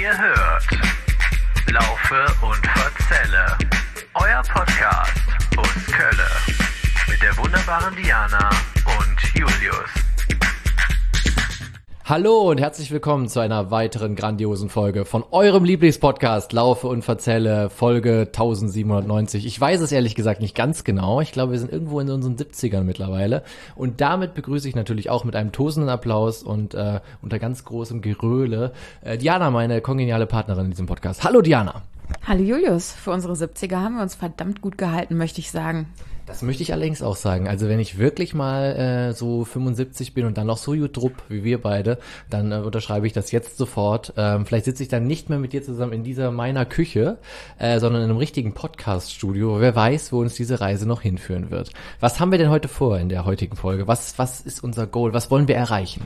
Ihr hört Laufe und Verzelle, euer Podcast aus Kölle mit der wunderbaren Diana und Julius. Hallo und herzlich willkommen zu einer weiteren grandiosen Folge von eurem Lieblingspodcast Laufe und Verzelle, Folge 1790. Ich weiß es ehrlich gesagt nicht ganz genau. Ich glaube, wir sind irgendwo in unseren 70ern mittlerweile. Und damit begrüße ich natürlich auch mit einem tosenden Applaus und unter ganz großem Geröle Diana, meine kongeniale Partnerin in diesem Podcast. Hallo Diana. Hallo Julius, für unsere 70er haben wir uns verdammt gut gehalten, möchte ich sagen. Das möchte ich allerdings auch sagen. Also wenn ich wirklich mal so 75 bin und dann noch so gut drupp wie wir beide, dann unterschreibe ich das jetzt sofort. Vielleicht sitze ich dann nicht mehr mit dir zusammen in dieser meiner Küche, sondern in einem richtigen Podcast-Studio. Wer weiß, wo uns diese Reise noch hinführen wird. Was haben wir denn heute vor in der heutigen Folge? Was ist unser Goal? Was wollen wir erreichen?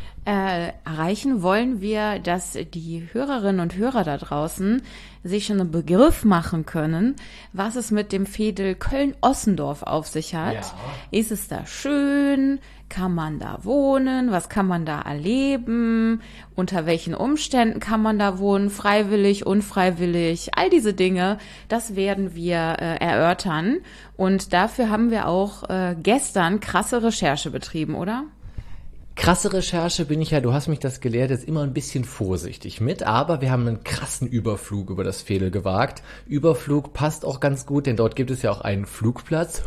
Erreichen wollen wir, dass die Hörerinnen und Hörer da draußen sich schon einen Begriff machen können, was es mit dem Veedel Köln-Ossendorf auf sich hat. Ja. Ist es da schön? Kann man da wohnen? Was kann man da erleben? Unter welchen Umständen kann man da wohnen? Freiwillig, unfreiwillig? All diese Dinge, das werden wir erörtern. Und dafür haben wir auch gestern krasse Recherche betrieben, oder? Krasse Recherche bin ich ja, du hast mich das gelehrt, jetzt immer ein bisschen vorsichtig mit, aber wir haben einen krassen Überflug über das Veedel gewagt. Überflug passt auch ganz gut, denn dort gibt es ja auch einen Flugplatz.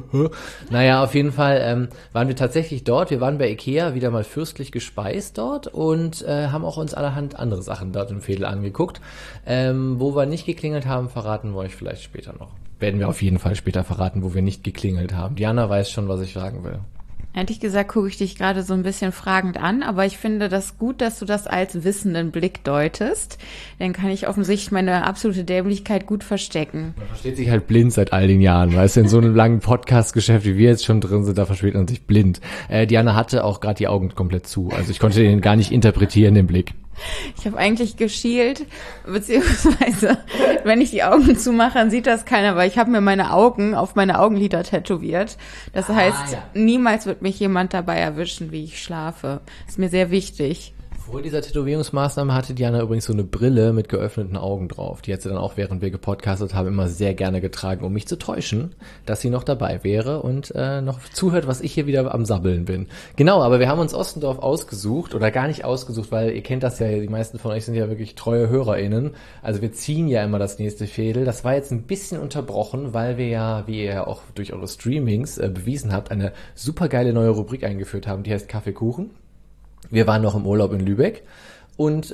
Naja, auf jeden Fall waren wir tatsächlich dort. Wir waren bei Ikea, wieder mal fürstlich gespeist dort und haben auch uns allerhand andere Sachen dort im Veedel angeguckt. Wo wir nicht geklingelt haben, verraten wir euch vielleicht später noch. Werden wir auf jeden Fall später verraten, wo wir nicht geklingelt haben. Diana weiß schon, was ich sagen will. Ehrlich gesagt gucke ich dich gerade so ein bisschen fragend an, aber ich finde das gut, dass du das als wissenden Blick deutest. Dann kann ich offensichtlich meine absolute Dämlichkeit gut verstecken. Man versteht sich halt blind seit all den Jahren, weißt du, in so einem langen Podcast-Geschäft, wie wir jetzt schon drin sind, da versteht man sich blind. Diana hatte auch gerade die Augen komplett zu, also ich konnte den gar nicht interpretieren, den Blick. Ich habe eigentlich geschielt, beziehungsweise wenn ich die Augen zumache, dann sieht das keiner, weil ich habe mir meine Augen auf meine Augenlider tätowiert. Das heißt, niemals wird mich jemand dabei erwischen, wie ich schlafe. Ist mir sehr wichtig. Vor dieser Tätowierungsmaßnahme hatte Diana übrigens so eine Brille mit geöffneten Augen drauf. Die hat sie dann auch, während wir gepodcastet haben, immer sehr gerne getragen, um mich zu täuschen, dass sie noch dabei wäre und noch zuhört, was ich hier wieder am Sabbeln bin. Genau, aber wir haben uns Ossendorf ausgesucht, oder gar nicht ausgesucht, weil ihr kennt das ja, die meisten von euch sind ja wirklich treue HörerInnen. Also wir ziehen ja immer das nächste Veedel. Das war jetzt ein bisschen unterbrochen, weil wir ja, wie ihr ja auch durch eure Streamings bewiesen habt, eine supergeile neue Rubrik eingeführt haben, die heißt Kaffeekuchen. Wir waren noch im Urlaub in Lübeck und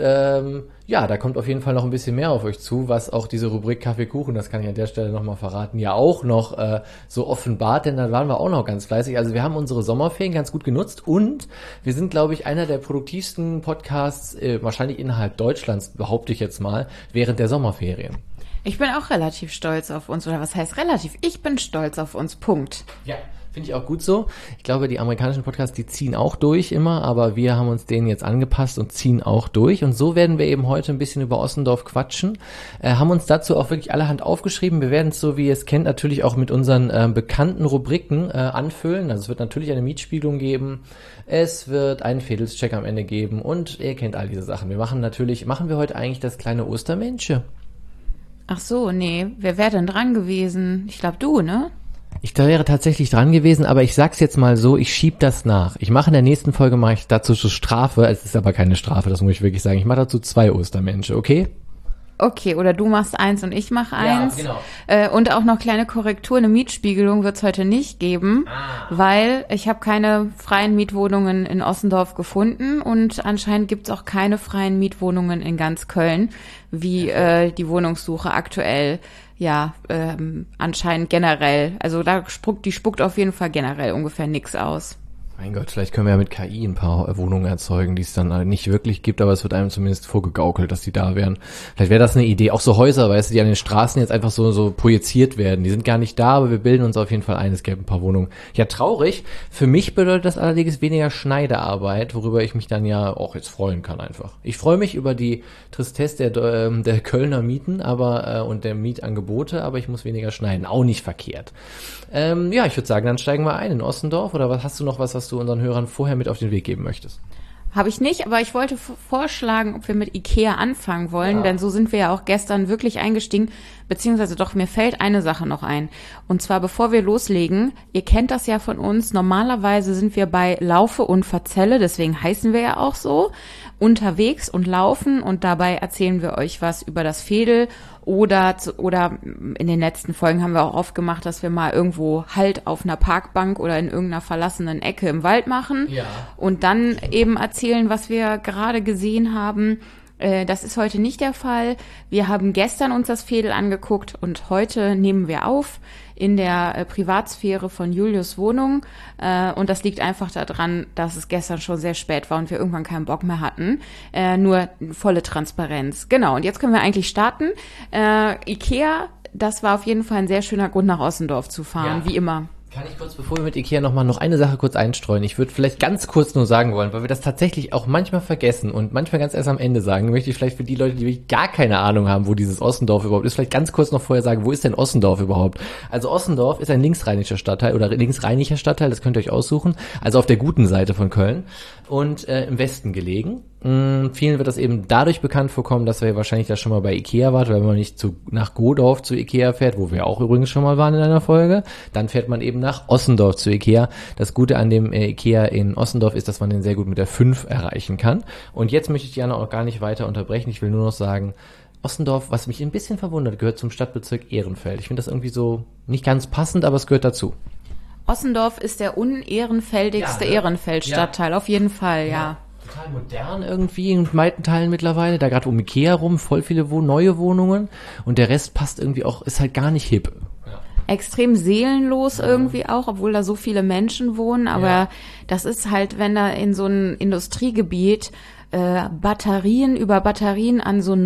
da kommt auf jeden Fall noch ein bisschen mehr auf euch zu, was auch diese Rubrik Kaffeekuchen, das kann ich an der Stelle nochmal verraten, ja auch noch so offenbart, denn da waren wir auch noch ganz fleißig. Also wir haben unsere Sommerferien ganz gut genutzt und wir sind, glaube ich, einer der produktivsten Podcasts, wahrscheinlich innerhalb Deutschlands, behaupte ich jetzt mal, während der Sommerferien. Ich bin auch relativ stolz auf uns, oder was heißt relativ? Ich bin stolz auf uns, Punkt. Ja. Finde ich auch gut so. Ich glaube, die amerikanischen Podcasts, die ziehen auch durch immer, aber wir haben uns denen jetzt angepasst und ziehen auch durch. Und so werden wir eben heute ein bisschen über Ossendorf quatschen, haben uns dazu auch wirklich allerhand aufgeschrieben. Wir werden es, so wie ihr es kennt, natürlich auch mit unseren bekannten Rubriken anfüllen. Also es wird natürlich eine Mietspiegelung geben, es wird einen Veedelscheck am Ende geben und ihr kennt all diese Sachen. Machen wir heute eigentlich das kleine Ostermännchen? Ach so, nee, wer wäre denn dran gewesen? Ich glaube du, ne? Ich wäre tatsächlich dran gewesen, aber ich sag's jetzt mal so, ich schieb das nach. Ich mache in der nächsten Folge, mache ich dazu so Strafe, es ist aber keine Strafe, das muss ich wirklich sagen. Ich mache dazu 2 Ostermännchen, okay? Okay, oder du machst 1 und ich mache 1. Ja, genau. Und auch noch kleine Korrektur, eine Mietspiegelung wird's heute nicht geben, weil ich habe keine freien Mietwohnungen in Ossendorf gefunden und anscheinend gibt's auch keine freien Mietwohnungen in ganz Köln, wie die Wohnungssuche aktuell anscheinend generell. Also die spuckt auf jeden Fall generell ungefähr nix aus. Mein Gott, vielleicht können wir ja mit KI ein paar Wohnungen erzeugen, die es dann nicht wirklich gibt, aber es wird einem zumindest vorgegaukelt, dass die da wären. Vielleicht wäre das eine Idee. Auch so Häuser, weißt du, die an den Straßen jetzt einfach so projiziert werden. Die sind gar nicht da, aber wir bilden uns auf jeden Fall ein, es gäbe ein paar Wohnungen. Ja, traurig. Für mich bedeutet das allerdings weniger Schneidearbeit, worüber ich mich dann ja auch jetzt freuen kann einfach. Ich freue mich über die Tristesse der Kölner Mieten und der Mietangebote, aber ich muss weniger schneiden. Auch nicht verkehrt. Ich würde sagen, dann steigen wir ein in Ossendorf. Oder hast du noch was du unseren Hörern vorher mit auf den Weg geben möchtest? habe ich nicht, aber ich wollte vorschlagen, ob wir mit Ikea anfangen wollen, denn so sind wir ja auch gestern wirklich eingestiegen, beziehungsweise doch, mir fällt eine Sache noch ein. Und zwar, bevor wir loslegen, ihr kennt das ja von uns, normalerweise sind wir bei Laufe und Verzelle, deswegen heißen wir ja auch so, unterwegs und laufen und dabei erzählen wir euch was über das Veedel oder in den letzten Folgen haben wir auch oft gemacht, dass wir mal irgendwo Halt auf einer Parkbank oder in irgendeiner verlassenen Ecke im Wald machen und dann eben erzählen, was wir gerade gesehen haben. Das ist heute nicht der Fall. Wir haben gestern uns das Veedel angeguckt und heute nehmen wir auf in der Privatsphäre von Julius Wohnung. Und das liegt einfach daran, dass es gestern schon sehr spät war und wir irgendwann keinen Bock mehr hatten. Nur volle Transparenz. Genau, und jetzt können wir eigentlich starten. Ikea, das war auf jeden Fall ein sehr schöner Grund, nach Ossendorf zu fahren, wie immer. Kann ich kurz, bevor wir mit Ikea noch eine Sache kurz einstreuen? Ich würde vielleicht ganz kurz nur sagen wollen, weil wir das tatsächlich auch manchmal vergessen und manchmal ganz erst am Ende sagen, möchte ich vielleicht für die Leute, die wirklich gar keine Ahnung haben, wo dieses Ossendorf überhaupt ist, vielleicht ganz kurz noch vorher sagen, wo ist denn Ossendorf überhaupt? Also Ossendorf ist ein linksrheinischer Stadtteil oder linksrheinischer Stadtteil, das könnt ihr euch aussuchen, also auf der guten Seite von Köln und im Westen gelegen. Vielen wird das eben dadurch bekannt vorkommen, dass ihr wahrscheinlich da schon mal bei Ikea wart, weil man nicht nach Godorf zu Ikea fährt, wo wir auch übrigens schon mal waren in einer Folge, dann fährt man eben nach Ossendorf zu Ikea. Das Gute an dem Ikea in Ossendorf ist, dass man den sehr gut mit der 5 erreichen kann. Und jetzt möchte ich Jana auch gar nicht weiter unterbrechen. Ich will nur noch sagen, Ossendorf, was mich ein bisschen verwundert, gehört zum Stadtbezirk Ehrenfeld. Ich finde das irgendwie so nicht ganz passend, aber es gehört dazu. Ossendorf ist der unehrenfeldigste Ehrenfeld-Stadtteil, auf jeden Fall, ja. Total modern irgendwie in weiten Teilen mittlerweile, da gerade um Ikea rum, voll viele neue Wohnungen und der Rest passt irgendwie auch, ist halt gar nicht hip. Extrem seelenlos irgendwie auch, obwohl da so viele Menschen wohnen, aber das ist halt, wenn da in so ein Industriegebiet Batterien über Batterien an so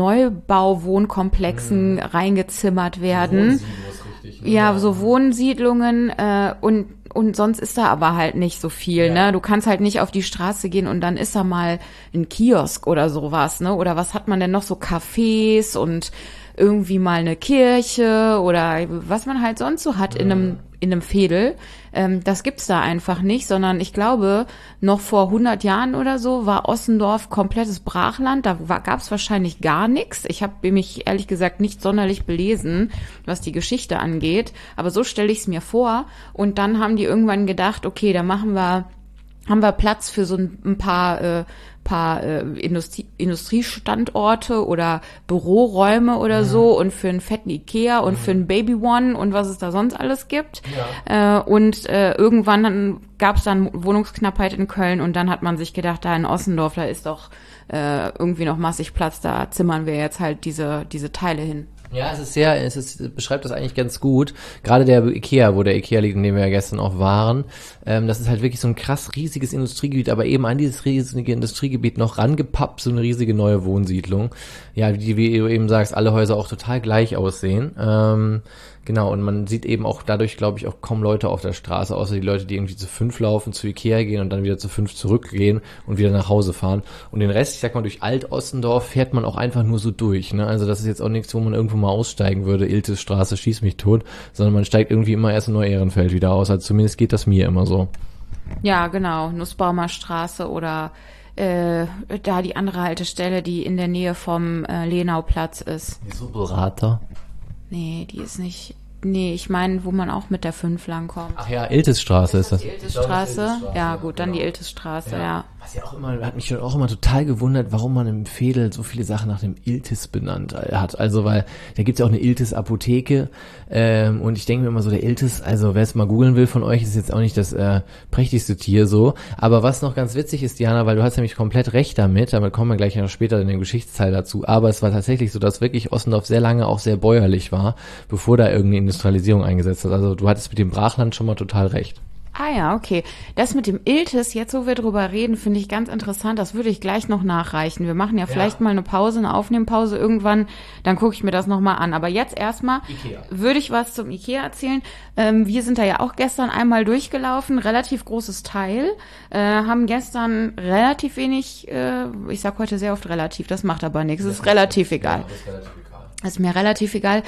Neubauwohnkomplexen reingezimmert werden. Ja, so Wohnsiedlungen und sonst ist da aber halt nicht so viel, ne? Du kannst halt nicht auf die Straße gehen und dann ist da mal ein Kiosk oder sowas, ne? Oder was hat man denn noch, so Cafés und irgendwie mal eine Kirche oder was man halt sonst so hat in einem Veedel. Das gibt's da einfach nicht, sondern ich glaube, noch vor 100 Jahren oder so war Ossendorf komplettes Brachland. Da gab's wahrscheinlich gar nichts. Ich habe mich ehrlich gesagt nicht sonderlich belesen, was die Geschichte angeht. Aber so stelle ich es mir vor. Und dann haben die irgendwann gedacht, okay, da haben wir Platz für so ein paar Industriestandorte oder Büroräume oder so und für einen fetten Ikea und für einen Baby One und was es da sonst alles gibt. Irgendwann gab es dann Wohnungsknappheit in Köln und dann hat man sich gedacht, da in Ossendorf, da ist doch irgendwie noch massig Platz, da zimmern wir jetzt halt diese Teile hin. Ja, beschreibt das eigentlich ganz gut. Gerade der Ikea, wo der Ikea liegt, in dem wir ja gestern auch waren, das ist halt wirklich so ein krass riesiges Industriegebiet, aber eben an dieses riesige Industriegebiet noch rangepappt, so eine riesige neue Wohnsiedlung. Ja, wie du eben sagst, alle Häuser auch total gleich aussehen. Genau, und man sieht eben auch dadurch, glaube ich, auch kaum Leute auf der Straße, außer die Leute, die irgendwie zu 5 laufen, zu Ikea gehen und dann wieder zu 5 zurückgehen und wieder nach Hause fahren. Und den Rest, ich sag mal, durch Alt-Ossendorf fährt man auch einfach nur so durch, ne? Also das ist jetzt auch nichts, wo man irgendwo mal aussteigen würde, Iltisstraße, schieß mich tot, sondern man steigt irgendwie immer erst in Neu-Ehrenfeld wieder aus. Also zumindest geht das mir immer so. Ja, genau, Nussbaumer Straße oder da die andere Haltestelle, die in der Nähe vom Lenauplatz ist. Die Subberater? Nee, die ist nicht. Nee, ich meine, wo man auch mit der 5 langkommt. Ach ja, Iltisstraße ist das. Die Iltisstraße? Ja, gut, dann genau. Die Iltisstraße, ja. Was ja auch immer, hat mich auch immer total gewundert, warum man im Veedel so viele Sachen nach dem Iltis benannt hat. Also, weil da gibt's ja auch eine Iltis-Apotheke und ich denke mir immer so, der Iltis, also wer es mal googeln will von euch, ist jetzt auch nicht das prächtigste Tier so. Aber was noch ganz witzig ist, Diana, weil du hast nämlich komplett recht damit kommen wir gleich noch später in der Geschichtsteil dazu, aber es war tatsächlich so, dass wirklich Ossendorf sehr lange auch sehr bäuerlich war, bevor da irgendeine Industrialisierung eingesetzt hat. Also du hattest mit dem Brachland schon mal total recht. Ah ja, okay. Das mit dem Iltis, jetzt wo wir drüber reden, finde ich ganz interessant. Das würde ich gleich noch nachreichen. Wir machen ja vielleicht mal eine Pause, eine Aufnehmpause irgendwann. Dann gucke ich mir das nochmal an. Aber jetzt erstmal würde ich was zum Ikea erzählen. Wir sind da ja auch gestern einmal durchgelaufen. Relativ großes Teil. Haben gestern relativ wenig, ich sag heute sehr oft relativ, das macht aber nichts. Es ist relativ egal. Das ist mir relativ egal.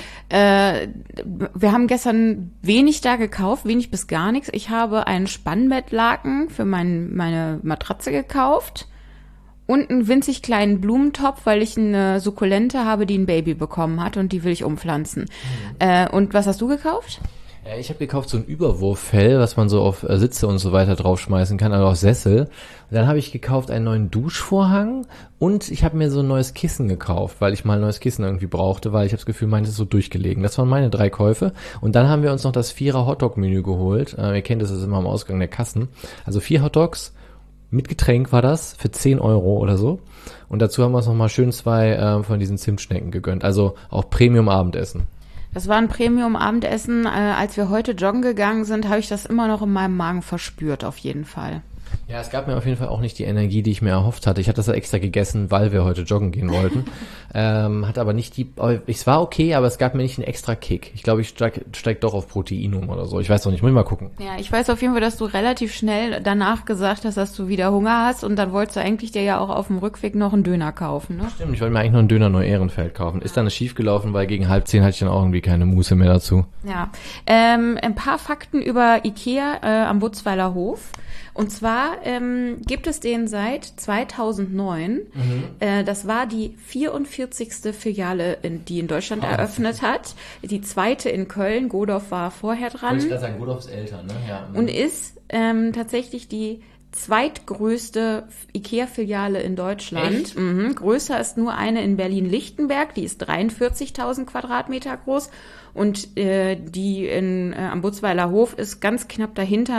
Wir haben gestern wenig da gekauft, wenig bis gar nichts. Ich habe einen Spannbettlaken für meine Matratze gekauft. und einen winzig kleinen Blumentopf, weil ich eine Sukkulente habe, die ein Baby bekommen hat und die will ich umpflanzen. Und was hast du gekauft? Ich habe gekauft so ein Überwurffell, was man so auf Sitze und so weiter draufschmeißen kann, also auf Sessel. Und dann habe ich gekauft einen neuen Duschvorhang und ich habe mir so ein neues Kissen gekauft, weil ich mal ein neues Kissen irgendwie brauchte, weil ich habe das Gefühl, meins ist so durchgelegen. Das waren meine 3 Käufe. Und dann haben wir uns noch das 4er Hotdog-Menü geholt. Ihr kennt das, ist immer am Ausgang der Kassen. Also 4 Hotdogs mit Getränk war das für 10 Euro oder so. Und dazu haben wir uns noch mal schön 2 von diesen Zimtschnecken gegönnt. Also auch Premium-Abendessen. Das war ein Premium-Abendessen. Als wir heute joggen gegangen sind, habe ich das immer noch in meinem Magen verspürt, auf jeden Fall. Ja, es gab mir auf jeden Fall auch nicht die Energie, die ich mir erhofft hatte. Ich hatte das ja extra gegessen, weil wir heute joggen gehen wollten. Hat aber nicht es war okay, aber es gab mir nicht einen extra Kick. Ich glaube, ich steig doch auf Protein um oder so. Ich weiß noch nicht, muss ich mal gucken. Ja, ich weiß auf jeden Fall, dass du relativ schnell danach gesagt hast, dass du wieder Hunger hast und dann wolltest du eigentlich dir ja auch auf dem Rückweg noch einen Döner kaufen, ne? Stimmt, ich wollte mir eigentlich noch einen Döner Neu-Ehrenfeld kaufen. Ist dann schief gelaufen, weil gegen 9:30 hatte ich dann auch irgendwie keine Muße mehr dazu. Ja, ein paar Fakten über Ikea am Butzweiler Hof. Und zwar gibt es den seit 2009. Das war die 44. Filiale, die in Deutschland eröffnet hat. Die 2. in Köln. Godorf war vorher dran. Ich wollte sagen, Godorf ist älter, ne? Ja. Und ist tatsächlich die zweitgrößte Ikea-Filiale in Deutschland. Echt? Größer ist nur eine in Berlin-Lichtenberg, die ist 43.000 Quadratmeter groß. Und die am Butzweiler Hof ist ganz knapp dahinter,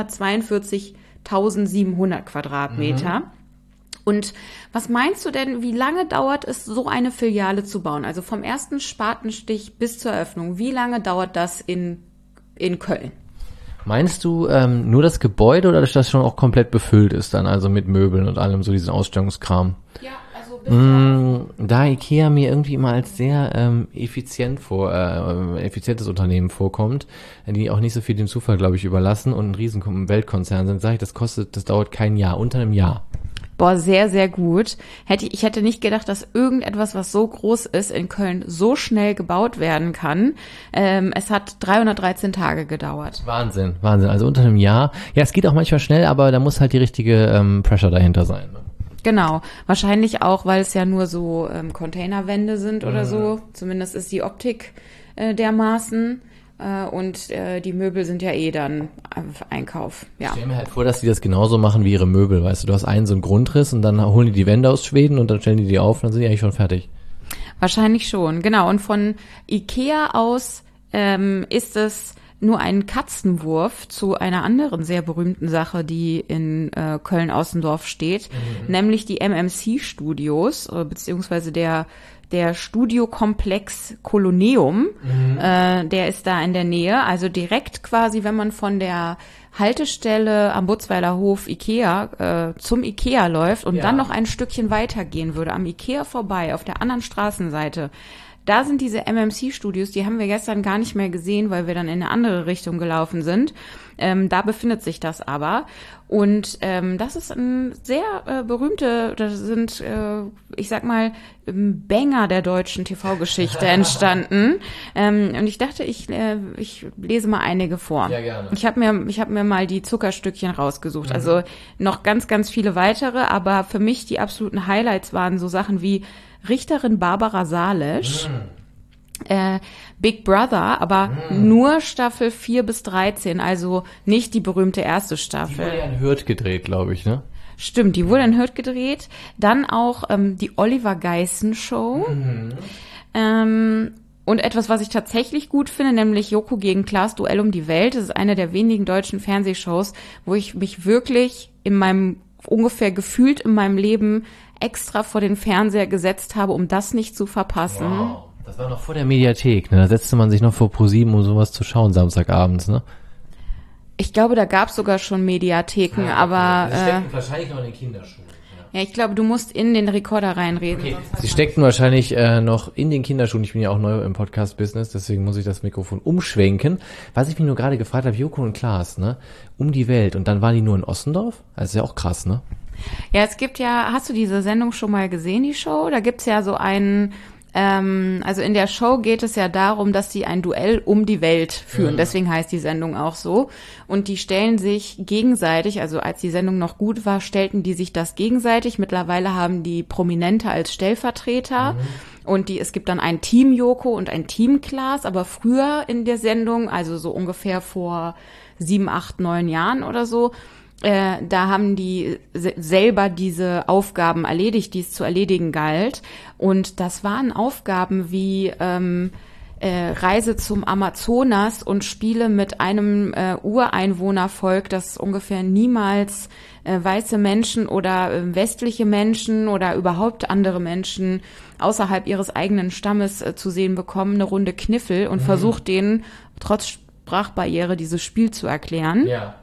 42.700 Quadratmeter. Und was meinst du denn, wie lange dauert es, so eine Filiale zu bauen? Also vom ersten Spatenstich bis zur Eröffnung. Wie lange dauert das in Köln? Meinst du nur das Gebäude oder dass das schon auch komplett befüllt ist dann, also mit Möbeln und allem, so diesen Ausstellungskram? Ja, also da Ikea mir irgendwie immer als sehr effizientes Unternehmen vorkommt, die auch nicht so viel dem Zufall, glaube ich, überlassen und ein riesen Weltkonzern sind, sage ich, das dauert kein Jahr, unter einem Jahr. Boah, sehr, sehr gut. Ich hätte nicht gedacht, dass irgendetwas, was so groß ist, in Köln so schnell gebaut werden kann. Es hat 313 Tage gedauert. Wahnsinn. Also unter einem Jahr. Ja, es geht auch manchmal schnell, aber da muss halt die richtige Pressure dahinter sein. Ne? Genau. Wahrscheinlich auch, weil es ja nur so Containerwände sind oder so. Zumindest ist die Optik dermaßen. Und die Möbel sind ja dann Einkauf. Ja. Ich stelle mir halt vor, dass die das genauso machen wie ihre Möbel, weißt du. Du hast einen so einen Grundriss und dann holen die Wände aus Schweden und dann stellen die auf und dann sind die eigentlich schon fertig. Wahrscheinlich schon, genau. Und von Ikea aus ist es nur ein Katzenwurf zu einer anderen sehr berühmten Sache, die in Köln-Ossendorf steht, nämlich die MMC-Studios, beziehungsweise der Studiokomplex Koloneum, der ist da in der Nähe, also direkt quasi, wenn man von der Haltestelle am Butzweiler Hof Ikea zum Ikea läuft und dann noch ein Stückchen weitergehen würde, am Ikea vorbei, auf der anderen Straßenseite. Da sind diese MMC-Studios, die haben wir gestern gar nicht mehr gesehen, weil wir dann in eine andere Richtung gelaufen sind. Da befindet sich das aber. Und das ist ein sehr das sind, ich sag mal, Banger der deutschen TV-Geschichte entstanden. Und ich dachte, ich lese mal einige vor. Ja, gerne. Ich hab mir mal die Zuckerstückchen rausgesucht. Also noch ganz, ganz viele weitere, aber für mich die absoluten Highlights waren so Sachen wie Richterin Barbara Salesch, Big Brother, aber nur Staffel 4 bis 13, also nicht die berühmte erste Staffel. Die wurde ja in Hürth gedreht, glaube ich, ne? Stimmt, die wurde in Hürth gedreht. Dann auch die Oliver Geissen Show. Und etwas, was ich tatsächlich gut finde, nämlich Joko gegen Klaas Duell um die Welt. Das ist eine der wenigen deutschen Fernsehshows, wo ich mich wirklich ungefähr gefühlt in meinem Leben extra vor den Fernseher gesetzt habe, um das nicht zu verpassen. Wow. Das war noch vor der Mediathek, ne? Da setzte man sich noch vor ProSieben, um sowas zu schauen, Samstagabends, ne? Ich glaube, da gab es sogar schon Mediatheken, aber Sie steckten wahrscheinlich noch in den Kinderschuhen. Ja, ich glaube, du musst in den Rekorder reinreden. Okay. Sie steckten wahrscheinlich noch in den Kinderschuhen. Ich bin ja auch neu im Podcast-Business, deswegen muss ich das Mikrofon umschwenken. Was ich mich nur gerade gefragt habe, Joko und Klaas, ne? Um die Welt. Und dann waren die nur in Ossendorf? Das ist ja auch krass, ne? Ja, es gibt ja, hast du diese Sendung schon mal gesehen, die Show? Da gibt's ja so einen Also in der Show geht es ja darum, dass die ein Duell um die Welt führen. Deswegen heißt die Sendung auch so. Und die stellen sich gegenseitig, also als die Sendung noch gut war, stellten die sich das gegenseitig. Mittlerweile haben die Prominente als Stellvertreter. Und es gibt dann ein Team Joko und ein Team Klaas. Aber früher in der Sendung, also so ungefähr vor 7, 8, 9 Jahren oder so, da haben die selber diese Aufgaben erledigt, die es zu erledigen galt. Und das waren Aufgaben wie Reise zum Amazonas und Spiele mit einem Ureinwohnervolk, das ungefähr niemals weiße Menschen oder westliche Menschen oder überhaupt andere Menschen außerhalb ihres eigenen Stammes zu sehen bekommen, eine Runde Kniffel und versucht denen trotz Sprachbarriere dieses Spiel zu erklären. Ja.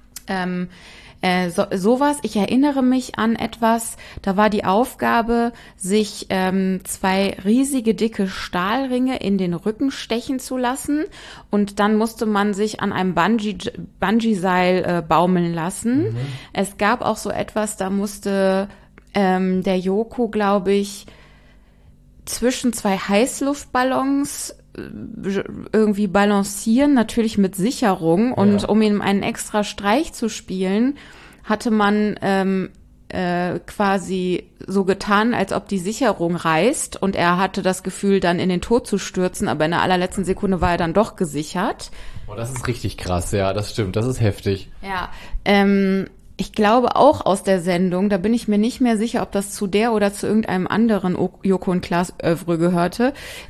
Sowas, ich erinnere mich an etwas, da war die Aufgabe, sich 2 riesige dicke Stahlringe in den Rücken stechen zu lassen und dann musste man sich an einem Bungee-Seil baumeln lassen. Es gab auch so etwas, da musste der Joko, glaube ich, zwischen 2 Heißluftballons irgendwie balancieren, natürlich mit Sicherung. Und um ihm einen extra Streich zu spielen, hatte man quasi so getan, als ob die Sicherung reißt. Und er hatte das Gefühl, dann in den Tod zu stürzen, aber in der allerletzten Sekunde war er dann doch gesichert. Oh, das ist richtig krass, ja, das stimmt, das ist heftig. Ja, ich glaube auch aus der Sendung, da bin ich mir nicht mehr sicher, ob das zu der oder zu irgendeinem anderen Joko und Klaas Oeuvre gehörte,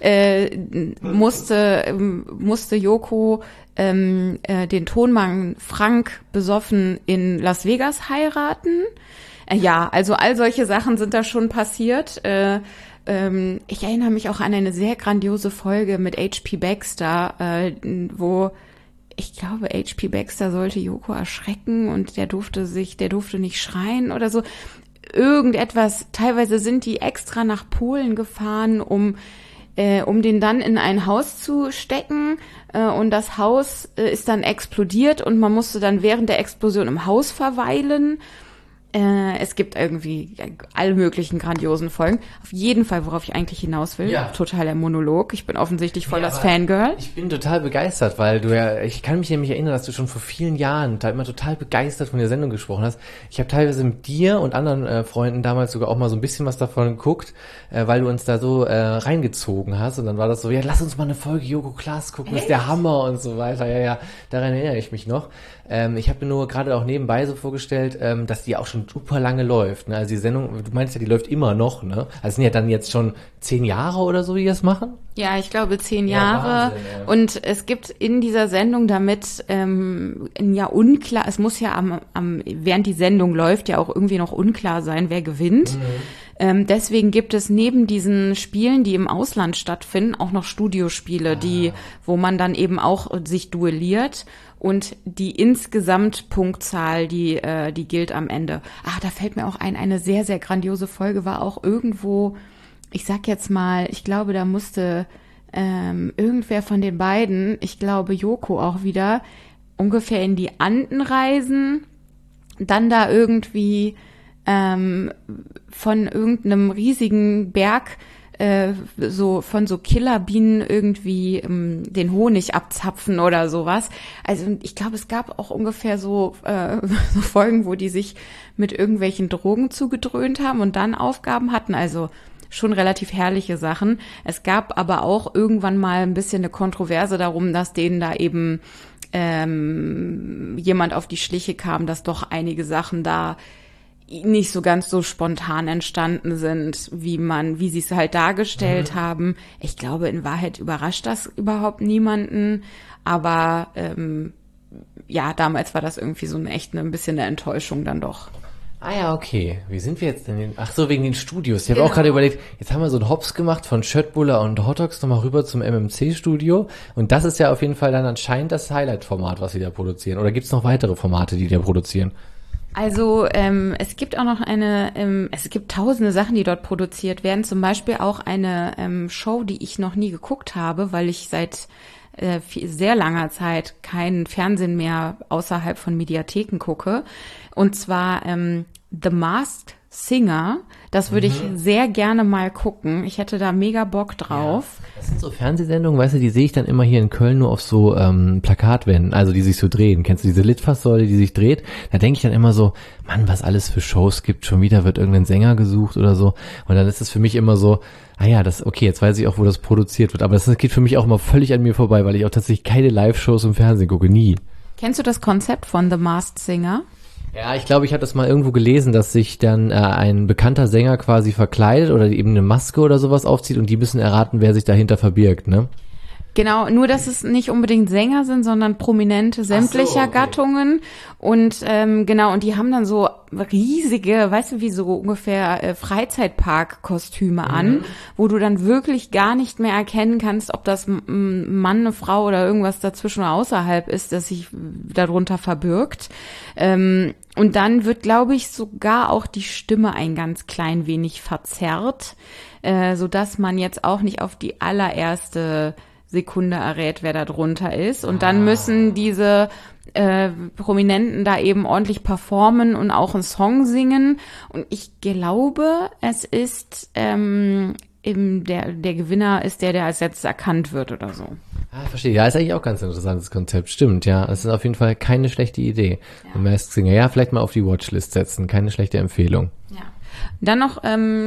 musste Joko den Tonmann Frank besoffen in Las Vegas heiraten. Ja, also all solche Sachen sind da schon passiert. Ich erinnere mich auch an eine sehr grandiose Folge mit H.P. Baxter, wo ich glaube, H.P. Baxter sollte Joko erschrecken und der durfte nicht schreien oder so. Irgendetwas. Teilweise sind die extra nach Polen gefahren, um den dann in ein Haus zu stecken. Und das Haus ist dann explodiert und man musste dann während der Explosion im Haus verweilen. Es gibt irgendwie alle möglichen grandiosen Folgen. Auf jeden Fall, worauf ich eigentlich hinaus will, totaler Monolog. Ich bin offensichtlich voll das Fangirl. Ich bin total begeistert, weil ich kann mich nämlich erinnern, dass du schon vor vielen Jahren da immer total begeistert von der Sendung gesprochen hast. Ich habe teilweise mit dir und anderen Freunden damals sogar auch mal so ein bisschen was davon geguckt, weil du uns da so reingezogen hast. Und dann war das so, ja, lass uns mal eine Folge Joko Klaas gucken, ist der Hammer und so weiter. Ja, daran erinnere ich mich noch. Ich habe mir nur gerade auch nebenbei so vorgestellt, dass die auch schon super lange läuft. Ne? Also die Sendung, du meinst ja, die läuft immer noch, ne? Also sind ja dann jetzt schon 10 Jahre oder so, die das machen? Ja, ich glaube 10 Jahre. Wahnsinn, ja. Und es gibt in dieser Sendung damit unklar, es muss ja während die Sendung läuft ja auch irgendwie noch unklar sein, wer gewinnt. Deswegen gibt es neben diesen Spielen, die im Ausland stattfinden, auch noch Studiospiele, wo man dann eben auch sich duelliert. Und die Insgesamtpunktzahl, die gilt am Ende. Da fällt mir auch eine sehr, sehr grandiose Folge war auch irgendwo, ich sag jetzt mal, ich glaube, da musste irgendwer von den beiden, ich glaube Joko auch wieder, ungefähr in die Anden reisen, dann da irgendwie von irgendeinem riesigen Berg von so Killerbienen irgendwie den Honig abzapfen oder sowas. Also ich glaube, es gab auch ungefähr so Folgen, wo die sich mit irgendwelchen Drogen zugedröhnt haben und dann Aufgaben hatten. Also schon relativ herrliche Sachen. Es gab aber auch irgendwann mal ein bisschen eine Kontroverse darum, dass denen da eben jemand auf die Schliche kam, dass doch einige Sachen da nicht so ganz so spontan entstanden sind, wie sie es halt dargestellt haben. Ich glaube, in Wahrheit überrascht das überhaupt niemanden. Aber damals war das irgendwie so ein bisschen eine Enttäuschung dann doch. Ah ja, okay. Wie sind wir jetzt denn? Ach so, wegen den Studios. Ich habe auch gerade überlegt, jetzt haben wir so einen Hops gemacht von Schöttbuller und Hotdogs nochmal rüber zum MMC-Studio. Und das ist ja auf jeden Fall dann anscheinend das Highlight-Format, was sie da produzieren. Oder gibt's noch weitere Formate, die da produzieren? Also es gibt auch noch es gibt tausende Sachen, die dort produziert werden. Zum Beispiel auch eine Show, die ich noch nie geguckt habe, weil ich seit sehr langer Zeit keinen Fernsehen mehr außerhalb von Mediatheken gucke. Und zwar The Masked Singer. Das würde ich sehr gerne mal gucken. Ich hätte da mega Bock drauf. Ja. Das sind so Fernsehsendungen, weißt du, die sehe ich dann immer hier in Köln nur auf so Plakatwänden, also die sich so drehen. Kennst du diese Litfaßsäule, die sich dreht? Da denke ich dann immer so, Mann, was alles für Shows gibt. Schon wieder wird irgendein Sänger gesucht oder so. Und dann ist es für mich immer so, okay, jetzt weiß ich auch, wo das produziert wird. Aber das geht für mich auch immer völlig an mir vorbei, weil ich auch tatsächlich keine Live-Shows im Fernsehen gucke, nie. Kennst du das Konzept von The Masked Singer? Ja, ich glaube, ich habe das mal irgendwo gelesen, dass sich dann ein bekannter Sänger quasi verkleidet oder eben eine Maske oder sowas aufzieht und die müssen erraten, wer sich dahinter verbirgt, ne? Genau, nur dass es nicht unbedingt Sänger sind, sondern Prominente sämtlicher Gattungen. Und genau, und die haben dann so riesige, weißt du, wie so ungefähr Freizeitpark-Kostüme an, wo du dann wirklich gar nicht mehr erkennen kannst, ob das ein Mann, eine Frau oder irgendwas dazwischen oder außerhalb ist, das sich darunter verbirgt. Und dann wird, glaube ich, sogar auch die Stimme ein ganz klein wenig verzerrt, sodass man jetzt auch nicht auf die allererste Sekunde errät, wer da drunter ist. Und dann müssen diese Prominenten da eben ordentlich performen und auch einen Song singen. Und ich glaube, es ist der Gewinner ist der als letztes erkannt wird oder so. Ah, verstehe. Ja, ist eigentlich auch ganz interessantes Konzept. Stimmt, ja. Das ist auf jeden Fall keine schlechte Idee. Ja. Masked Singer. Ja, vielleicht mal auf die Watchlist setzen. Keine schlechte Empfehlung. Ja. Dann noch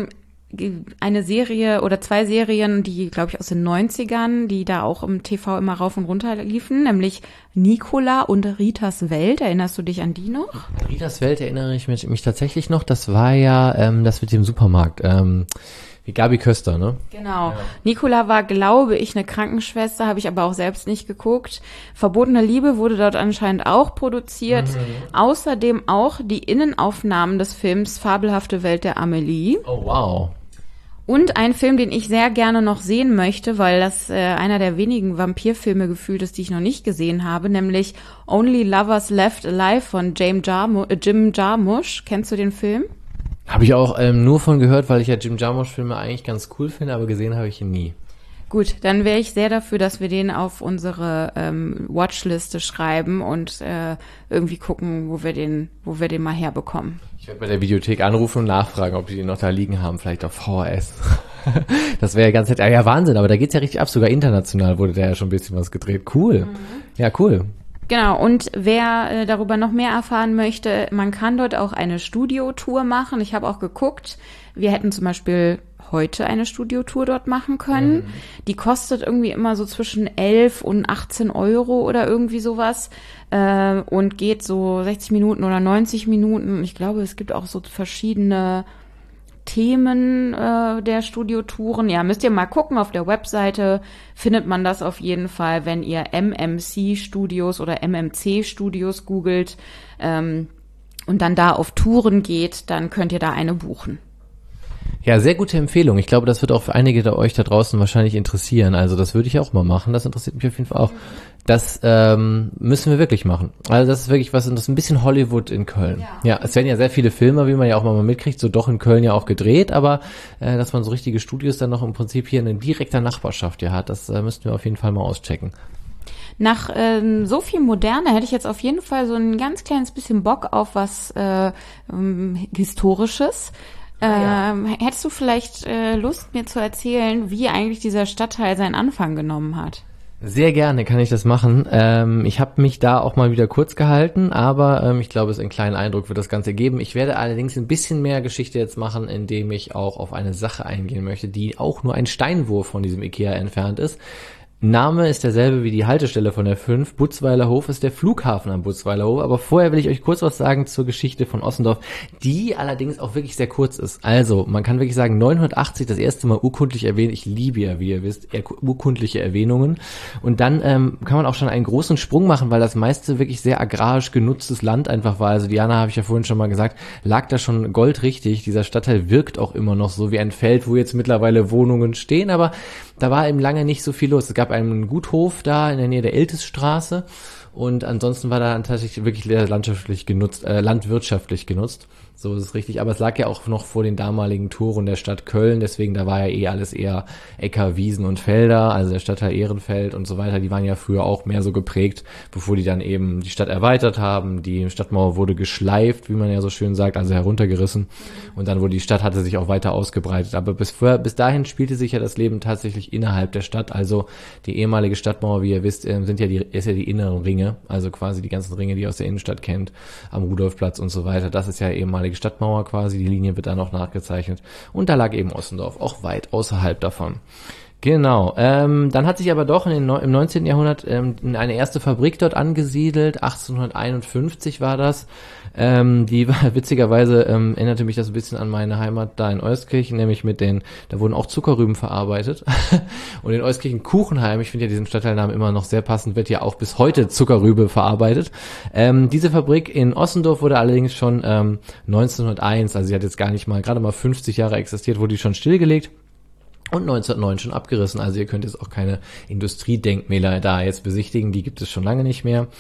eine Serie oder zwei Serien, die, glaube ich, aus den 90ern, die da auch im TV immer rauf und runter liefen, nämlich Nicola und Ritas Welt. Erinnerst du dich an die noch? Ritas Welt erinnere ich mich tatsächlich noch. Das war ja das mit dem Supermarkt. Wie Gabi Köster, ne? Genau. Ja. Nicola war, glaube ich, eine Krankenschwester, habe ich aber auch selbst nicht geguckt. Verbotene Liebe wurde dort anscheinend auch produziert. Außerdem auch die Innenaufnahmen des Films Fabelhafte Welt der Amelie. Oh, wow. Und ein Film, den ich sehr gerne noch sehen möchte, weil das einer der wenigen Vampirfilme gefühlt ist, die ich noch nicht gesehen habe, nämlich Only Lovers Left Alive von Jim Jarmusch. Kennst du den Film? Habe ich auch nur von gehört, weil ich ja Jim Jarmusch-Filme eigentlich ganz cool finde, aber gesehen habe ich ihn nie. Gut, dann wäre ich sehr dafür, dass wir den auf unsere Watchliste schreiben und irgendwie gucken, wo wir den mal herbekommen. Ich werde bei der Videothek anrufen und nachfragen, ob die den noch da liegen haben, vielleicht auf VHS. Das wäre ja ganz nett. Ja, Wahnsinn, aber da geht's ja richtig ab. Sogar international wurde da ja schon ein bisschen was gedreht. Cool. Ja, cool. Genau, und wer darüber noch mehr erfahren möchte, man kann dort auch eine Studiotour machen. Ich habe auch geguckt, wir hätten zum Beispiel heute eine Studiotour dort machen können. Die kostet irgendwie immer so zwischen 11 und 18 Euro oder irgendwie sowas und geht so 60 Minuten oder 90 Minuten. Ich glaube, es gibt auch so verschiedene Themen der Studiotouren. Ja, müsst ihr mal gucken. Auf der Webseite findet man das auf jeden Fall, wenn ihr MMC Studios oder MMC Studios googelt und dann da auf Touren geht, dann könnt ihr da eine buchen. Ja, sehr gute Empfehlung. Ich glaube, das wird auch für einige der euch da draußen wahrscheinlich interessieren. Also das würde ich auch mal machen. Das interessiert mich auf jeden Fall auch. Das müssen wir wirklich machen. Also das ist wirklich was, das ist ein bisschen Hollywood in Köln. Ja, es werden ja sehr viele Filme, wie man ja auch mal mitkriegt, so doch in Köln ja auch gedreht, aber dass man so richtige Studios dann noch im Prinzip hier in direkter Nachbarschaft ja hat, das müssten wir auf jeden Fall mal auschecken. Nach so viel Moderne hätte ich jetzt auf jeden Fall so ein ganz kleines bisschen Bock auf was Historisches. Hättest du vielleicht Lust, mir zu erzählen, wie eigentlich dieser Stadtteil seinen Anfang genommen hat? Sehr gerne kann ich das machen. Ich habe mich da auch mal wieder kurz gehalten, aber ich glaube, es einen kleinen Eindruck wird das Ganze geben. Ich werde allerdings ein bisschen mehr Geschichte jetzt machen, indem ich auch auf eine Sache eingehen möchte, die auch nur ein Steinwurf von diesem Ikea entfernt ist. Name ist derselbe wie die Haltestelle von der 5. Butzweiler Hof ist der Flughafen am Butzweiler Hof. Aber vorher will ich euch kurz was sagen zur Geschichte von Ossendorf, die allerdings auch wirklich sehr kurz ist. Also, man kann wirklich sagen, 980 das erste Mal urkundlich erwähnt. Ich liebe ja, wie ihr wisst, urkundliche Erwähnungen. Und dann kann man auch schon einen großen Sprung machen, weil das meiste wirklich sehr agrarisch genutztes Land einfach war. Also Diana, habe ich ja vorhin schon mal gesagt, lag da schon goldrichtig. Dieser Stadtteil wirkt auch immer noch so wie ein Feld, wo jetzt mittlerweile Wohnungen stehen, aber da war eben lange nicht so viel los. Es gab einen Guthof da in der Nähe der Eltesstraße und ansonsten war da tatsächlich wirklich landwirtschaftlich genutzt. So ist es richtig, aber es lag ja auch noch vor den damaligen Toren der Stadt Köln, deswegen da war ja alles eher Äcker, Wiesen und Felder, also der Stadtteil Ehrenfeld und so weiter, die waren ja früher auch mehr so geprägt, bevor die dann eben die Stadt erweitert haben, die Stadtmauer wurde geschleift, wie man ja so schön sagt, also heruntergerissen und dann wurde die Stadt, hatte sich auch weiter ausgebreitet, aber bis dahin spielte sich ja das Leben tatsächlich innerhalb der Stadt, also die ehemalige Stadtmauer, wie ihr wisst, ist ja die inneren Ringe, also quasi die ganzen Ringe, die ihr aus der Innenstadt kennt, am Rudolfplatz und so weiter, das ist ja ehemalige Stadtmauer quasi, die Linie wird da noch nachgezeichnet und da lag eben Ossendorf, auch weit außerhalb davon. Genau, dann hat sich aber doch im 19. Jahrhundert eine erste Fabrik dort angesiedelt, 1851 war das, die war witzigerweise, erinnerte mich das ein bisschen an meine Heimat da in Euskirchen, nämlich da wurden auch Zuckerrüben verarbeitet und in Euskirchen Kuchenheim, ich finde ja diesen Stadtteilnamen immer noch sehr passend, wird ja auch bis heute Zuckerrübe verarbeitet. Diese Fabrik in Ossendorf wurde allerdings schon 1901, also sie hat jetzt gerade mal 50 Jahre existiert, wurde die schon stillgelegt. Und 1909 schon abgerissen, also ihr könnt jetzt auch keine Industriedenkmäler da jetzt besichtigen, die gibt es schon lange nicht mehr.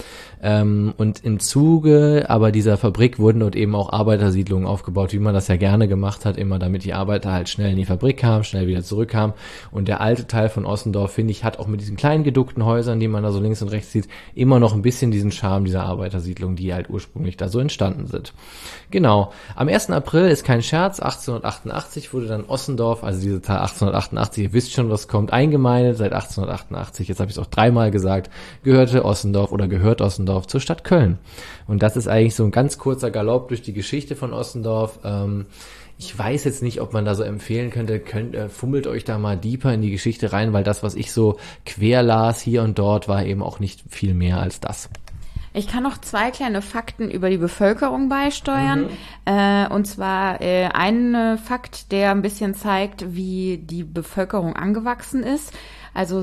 Und im Zuge aber dieser Fabrik wurden dort eben auch Arbeitersiedlungen aufgebaut, wie man das ja gerne gemacht hat, immer damit die Arbeiter halt schnell in die Fabrik kamen, schnell wieder zurückkamen. Und der alte Teil von Ossendorf, finde ich, hat auch mit diesen kleinen geduckten Häusern, die man da so links und rechts sieht, immer noch ein bisschen diesen Charme dieser Arbeitersiedlung, die halt ursprünglich da so entstanden sind. Genau, am 1. April ist kein Scherz, 1888 wurde dann Ossendorf, also diese Zahl 1888, ihr wisst schon, was kommt, eingemeindet seit 1888, jetzt habe ich es auch dreimal gesagt, gehört Ossendorf zur Stadt Köln. Und das ist eigentlich so ein ganz kurzer Galopp durch die Geschichte von Ossendorf. Ich weiß jetzt nicht, ob man da so empfehlen könnte, fummelt euch da mal deeper in die Geschichte rein, weil das, was ich so quer las hier und dort, war eben auch nicht viel mehr als das. Ich kann noch 2 kleine Fakten über die Bevölkerung beisteuern. Und zwar ein Fakt, der ein bisschen zeigt, wie die Bevölkerung angewachsen ist. Also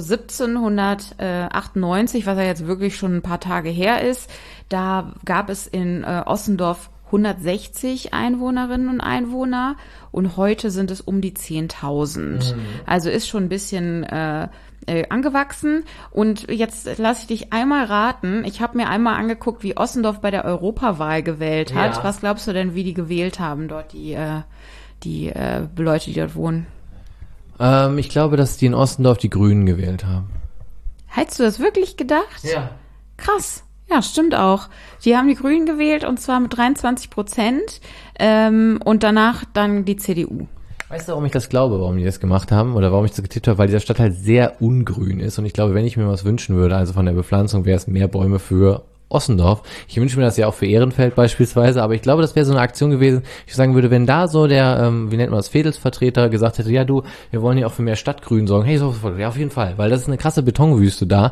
1798, was ja jetzt wirklich schon ein paar Tage her ist, da gab es in Ossendorf 160 Einwohnerinnen und Einwohner und heute sind es um die 10.000. Also ist schon ein bisschen angewachsen. Und jetzt lasse ich dich einmal raten. Ich habe mir einmal angeguckt, wie Ossendorf bei der Europawahl gewählt hat. Ja. Was glaubst du denn, wie die gewählt haben dort, die Leute, die dort wohnen? Ich glaube, dass die in Ossendorf die Grünen gewählt haben. Hättest du das wirklich gedacht? Ja. Krass. Ja, stimmt auch. Die haben die Grünen gewählt und zwar mit 23%, und danach dann die CDU. Weißt du, warum ich das glaube, warum die das gemacht haben oder warum ich das getippt habe? Weil dieser Stadtteil sehr ungrün ist und ich glaube, wenn ich mir was wünschen würde, also von der Bepflanzung, wäre es mehr Bäume für Ossendorf. Ich wünsche mir das ja auch für Ehrenfeld beispielsweise, aber ich glaube, das wäre so eine Aktion gewesen, ich sagen würde, wenn da so der, wie nennt man das, Fedelsvertreter gesagt hätte, ja du, wir wollen ja auch für mehr Stadtgrün sorgen. Hey, sofort, ja auf jeden Fall, weil das ist eine krasse Betonwüste da,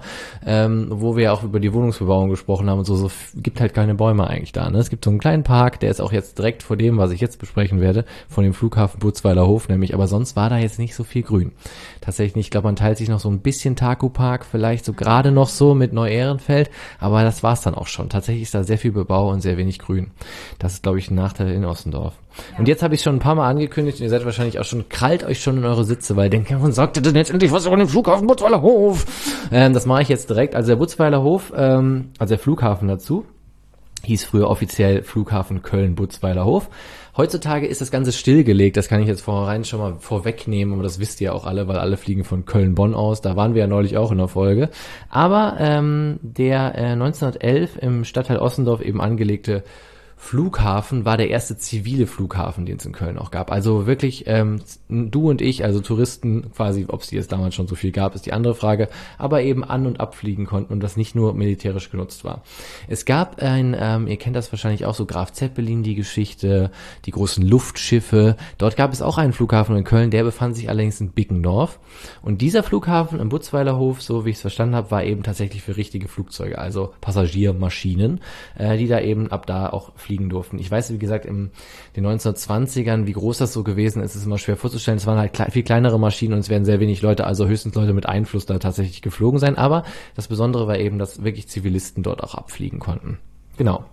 wo wir ja auch über die Wohnungsbebauung gesprochen haben und so gibt halt keine Bäume eigentlich da. Ne? Es gibt so einen kleinen Park, der ist auch jetzt direkt vor dem, was ich jetzt besprechen werde, von dem Flughafen Butzweiler Hof nämlich, aber sonst war da jetzt nicht so viel Grün. Tatsächlich nicht, ich glaube, man teilt sich noch so ein bisschen Taku-Park, vielleicht so gerade noch so mit Neu-Ehrenfeld, aber das war's dann auch schon. Tatsächlich ist da sehr viel Bebau und sehr wenig Grün. Das ist, glaube ich, ein Nachteil in Ossendorf. Ja. Und jetzt habe ich schon ein paar Mal angekündigt und ihr seid wahrscheinlich auch schon, krallt euch schon in eure Sitze, weil ihr denkt, und sagt ihr denn jetzt endlich was von dem Flughafen Butzweiler Hof? Das mache ich jetzt direkt. Also der Butzweiler Hof, also der Flughafen dazu, hieß früher offiziell Flughafen Köln-Butzweiler Hof. Heutzutage ist das Ganze stillgelegt, das kann ich jetzt vornherein schon mal vorwegnehmen, aber das wisst ihr auch alle, weil alle fliegen von Köln-Bonn aus, da waren wir ja neulich auch in der Folge. Aber der 1911 im Stadtteil Ossendorf eben angelegte Flughafen war der erste zivile Flughafen, den es in Köln auch gab. Also wirklich du und ich, also Touristen quasi, ob es die jetzt damals schon so viel gab, ist die andere Frage, aber eben an- und abfliegen konnten und das nicht nur militärisch genutzt war. Es gab ihr kennt das wahrscheinlich auch, so Graf Zeppelin, die Geschichte, die großen Luftschiffe. Dort gab es auch einen Flughafen in Köln, der befand sich allerdings in Bickendorf. Und dieser Flughafen im Butzweiler Hof, so wie ich es verstanden habe, war eben tatsächlich für richtige Flugzeuge, also Passagiermaschinen, die da eben ab da auch fliegen durften. Ich weiß, wie gesagt, in den 1920ern, wie groß das so gewesen ist, ist immer schwer vorzustellen. Es waren halt viel kleinere Maschinen und es werden sehr wenig Leute, also höchstens Leute mit Einfluss da tatsächlich geflogen sein. Aber das Besondere war eben, dass wirklich Zivilisten dort auch abfliegen konnten. Genau.